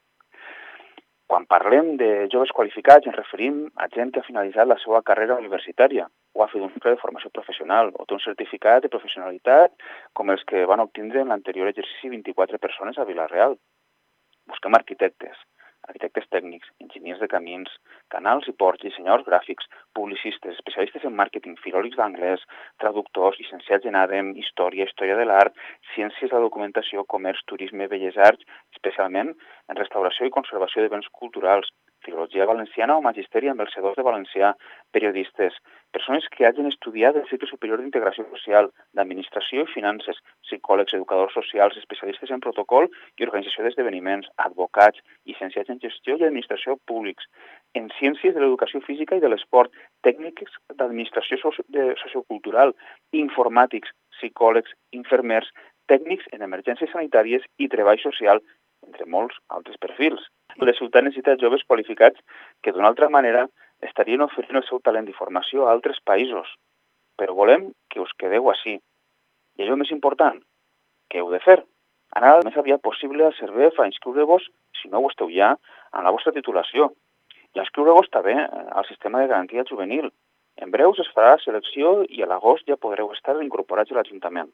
Quan parlem de joves qualificats ens referim a gent que ha finalitzat la seva carrera universitària o ha fet un cicle de formació professional o té un certificat de professionalitat com els que van obtindre en l'anterior exercici vint-i-quatre persones a Vila-real. Busquem arquitectes, arquitectes tècnics, enginyers de camins, canals i ports, dissenyadors gràfics, publicistes, especialistes en màrqueting, filòlegs d'anglès, traductors, llicenciats en A D E M, història, història de l'art, ciències de la documentació, comerç, turisme, belles arts, especialment en restauració i conservació de béns culturals, filologia valenciana o magisteri amb els C dos de valencià, periodistes, persones que hagin estudiat el cicle superior d'integració social, d'administració i finances, psicòlegs, educadors socials, especialistes en protocol i organització d'esdeveniments, advocats, llicenciats en gestió i administració públics, en ciències de l'educació física i de l'esport, tècnics d'administració sociocultural, informàtics, psicòlegs, infermers, tècnics en emergències sanitàries i treball social, entre molts altres perfils. La ciutat necessita joves qualificats que d'una altra manera estarien oferint el seu talent i formació a altres països. Però volem que us quedeu així. I allò més important, què heu de fer? Anar el més aviat possible al Cervef a inscriure-vos, si no ho esteu ja, en la vostra titulació. I a inscriure-vos també al sistema de garantia juvenil. En breus es farà la selecció i a l'agost ja podreu estar incorporats a l'Ajuntament.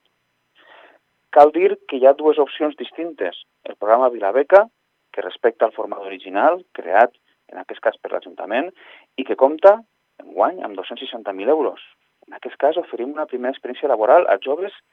Cal dir que hi ha dues opcions distintes. El programa Vilabeca, que respecta el format original, creat en aquest cas per l'Ajuntament, i que compta, enguany, amb dos-cents seixanta mil euros. En aquest cas, oferim una primera experiència laboral a joves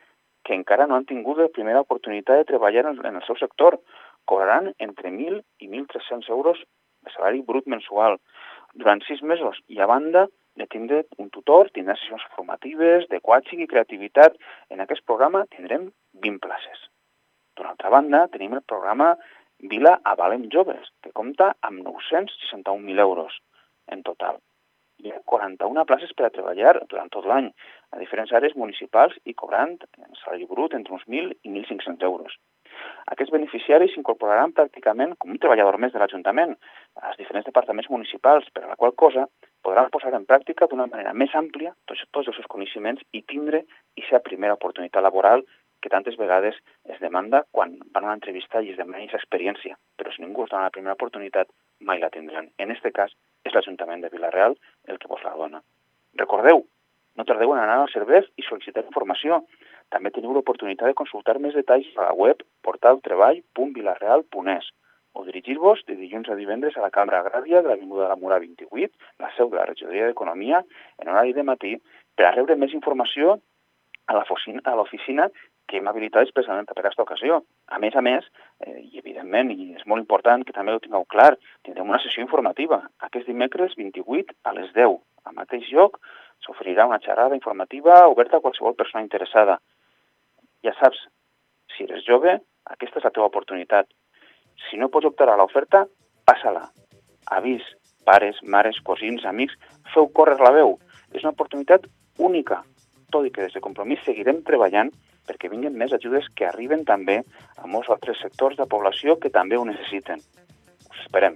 que encara no han tingut la primera oportunitat de treballar en, en el seu sector. Cobraran entre mil i mil tres-cents euros de salari brut mensual durant sis mesos i, a banda, de tindre un tutor, tindrà sessions formatives, de coaching i creativitat. En aquest programa tindrem vint places. D'una altra banda, tenim el programa Vila Avalem Joves, que compta amb nou-cents seixanta-un mil euros en total. Hi ha quaranta-una places per a treballar durant tot l'any a diferents àrees municipals i cobrant en salari brut entre uns mil i mil cinc-cents euros. Aquests beneficiaris s'incorporaran pràcticament com un treballador més de l'Ajuntament als diferents departaments municipals, per a la qual cosa podran posar en pràctica d'una manera més àmplia tots, tots els seus coneixements i tindre aquesta primera oportunitat laboral que tantes vegades es demanda quan van a una entrevista i es demana aquesta experiència. Però si ningú us dona la primera oportunitat, mai la tindran. En aquest cas, és l'Ajuntament de Vila-real el que vos la dona. Recordeu, no tardeu en anar al servei i sol·licitar informació. També teniu l'oportunitat de consultar més detalls a la web portal treball punt vilareal punt es o dirigir-vos de dilluns a divendres a la Cambra Agrària de l'Avinguda de la Mura vint-i-vuit, la seu de la Regidoria d'Economia, en horari de matí, per a rebre més informació a l'oficina que hem habilitat expressament per aquesta ocasió. A més a més, eh, i evidentment, i és molt important que també ho tingueu clar, tindrem una sessió informativa. Aquest dimecres vint-i-vuit a les deu. Al mateix lloc s'oferirà una xerrada informativa oberta a qualsevol persona interessada. Ja saps, si eres jove, aquesta és la teva oportunitat. Si no pots optar a l'oferta, passa-la. Avís, pares, mares, cosins, amics, feu córrer la veu. És una oportunitat única, tot i que des de Compromís seguirem treballant perquè vinguin més ajudes que arriben també a molts altres sectors de població que també ho necessiten. Us esperem.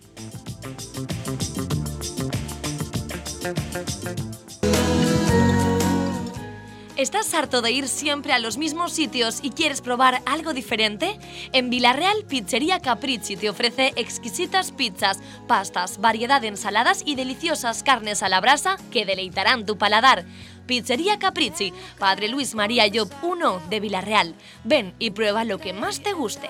¿Estás harto de ir siempre a los mismos sitios y quieres probar algo diferente? En Vila-real, Pizzería Capricci te ofrece exquisitas pizzas, pastas, variedad de ensaladas y deliciosas carnes a la brasa que deleitarán tu paladar. Pizzería Capricci, Padre Luis María Job uno de Vila-real. Ven y prueba lo que más te guste.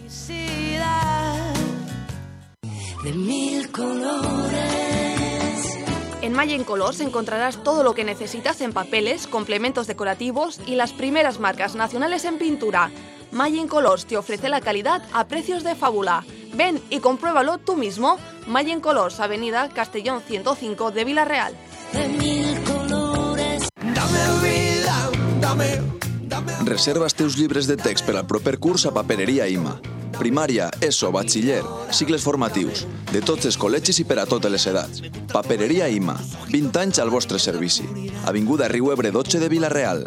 De mil colores. En Mayen Colors encontrarás todo lo que necesitas en papeles, complementos decorativos y las primeras marcas nacionales en pintura. Mayen Colors te ofrece la calidad a precios de fábula. Ven y compruébalo tú mismo. Mayen Colors, Avenida Castellón ciento cinco de Vila-real. De mil colores. Dame vida, dame, dame... Reserva els teus llibres de text per al proper curs a Papereria I M A. Primària, ESO, batxiller, cicles formatius, de tots els col·legis i per a totes les edats. Papereria I M A, vint anys al vostre servici. Avinguda Riu Ebre dotze de Vila-real.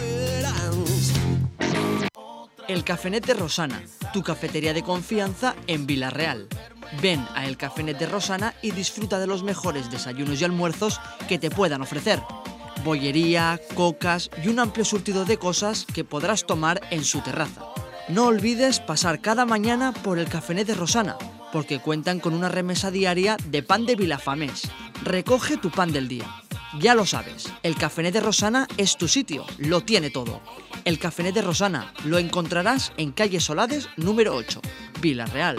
El Cafenet de Rosana, tu cafetería de confianza en Vila-real. Ven a El Cafenet de Rosana y disfruta de los mejores desayunos y almuerzos que te puedan ofrecer. Bollería, cocas y un amplio surtido de cosas que podrás tomar en su terraza. No olvides pasar cada mañana por el Cafenet de Rosana, porque cuentan con una remesa diaria de pan de Vilafamés. Recoge tu pan del día. Ya lo sabes, el Cafenet de Rosana es tu sitio, lo tiene todo. El Cafenet de Rosana lo encontrarás en calle Solades número ocho, Vila-real.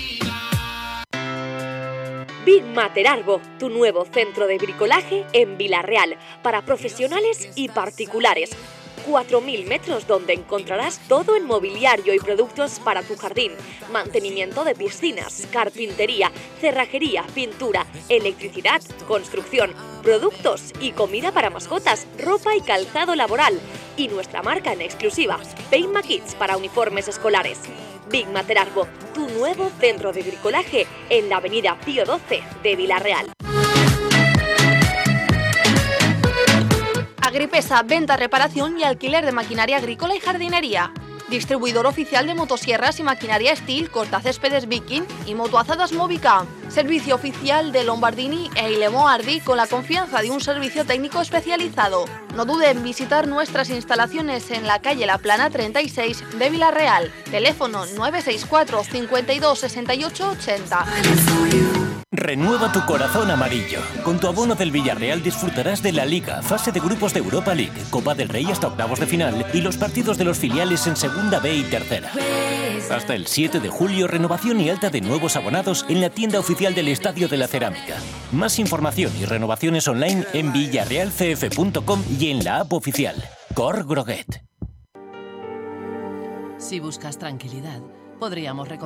Big Mater Arbo, tu nuevo centro de bricolaje en Vila-real, para profesionales y particulares. cuatro mil metros donde encontrarás todo en mobiliario y productos para tu jardín, mantenimiento de piscinas, carpintería, cerrajería, pintura, electricidad, construcción, productos y comida para mascotas, ropa y calzado laboral. Y nuestra marca en exclusiva, Peima Kids para uniformes escolares. Big Mater Arbo, tu nuevo centro de bricolaje en la avenida Pío doce de Vila-real. Agripesa, venta, reparación y alquiler de maquinaria agrícola y jardinería. Distribuidor oficial de motosierras y maquinaria Steel, cortacéspedes Viking y motoazadas Movica. Servicio oficial de Lombardini e Ilemo Ardi con la confianza de un servicio técnico especializado. No dude en visitar nuestras instalaciones en la calle La Plana treinta y seis de Vila-real. Teléfono nueve seis cuatro, cincuenta y dos, sesenta y ocho, ochenta. Renueva tu corazón amarillo. Con tu abono del Villarreal disfrutarás de la Liga, fase de grupos de Europa League, Copa del Rey hasta octavos de final y los partidos de los filiales en Segunda B y Tercera. Hasta el siete de julio, renovación y alta de nuevos abonados en la tienda oficial del Estadio de la Cerámica. Más información y renovaciones online en villarreal c f punto com y en la app oficial. Cor Groguet. Si buscas tranquilidad, podríamos recomendar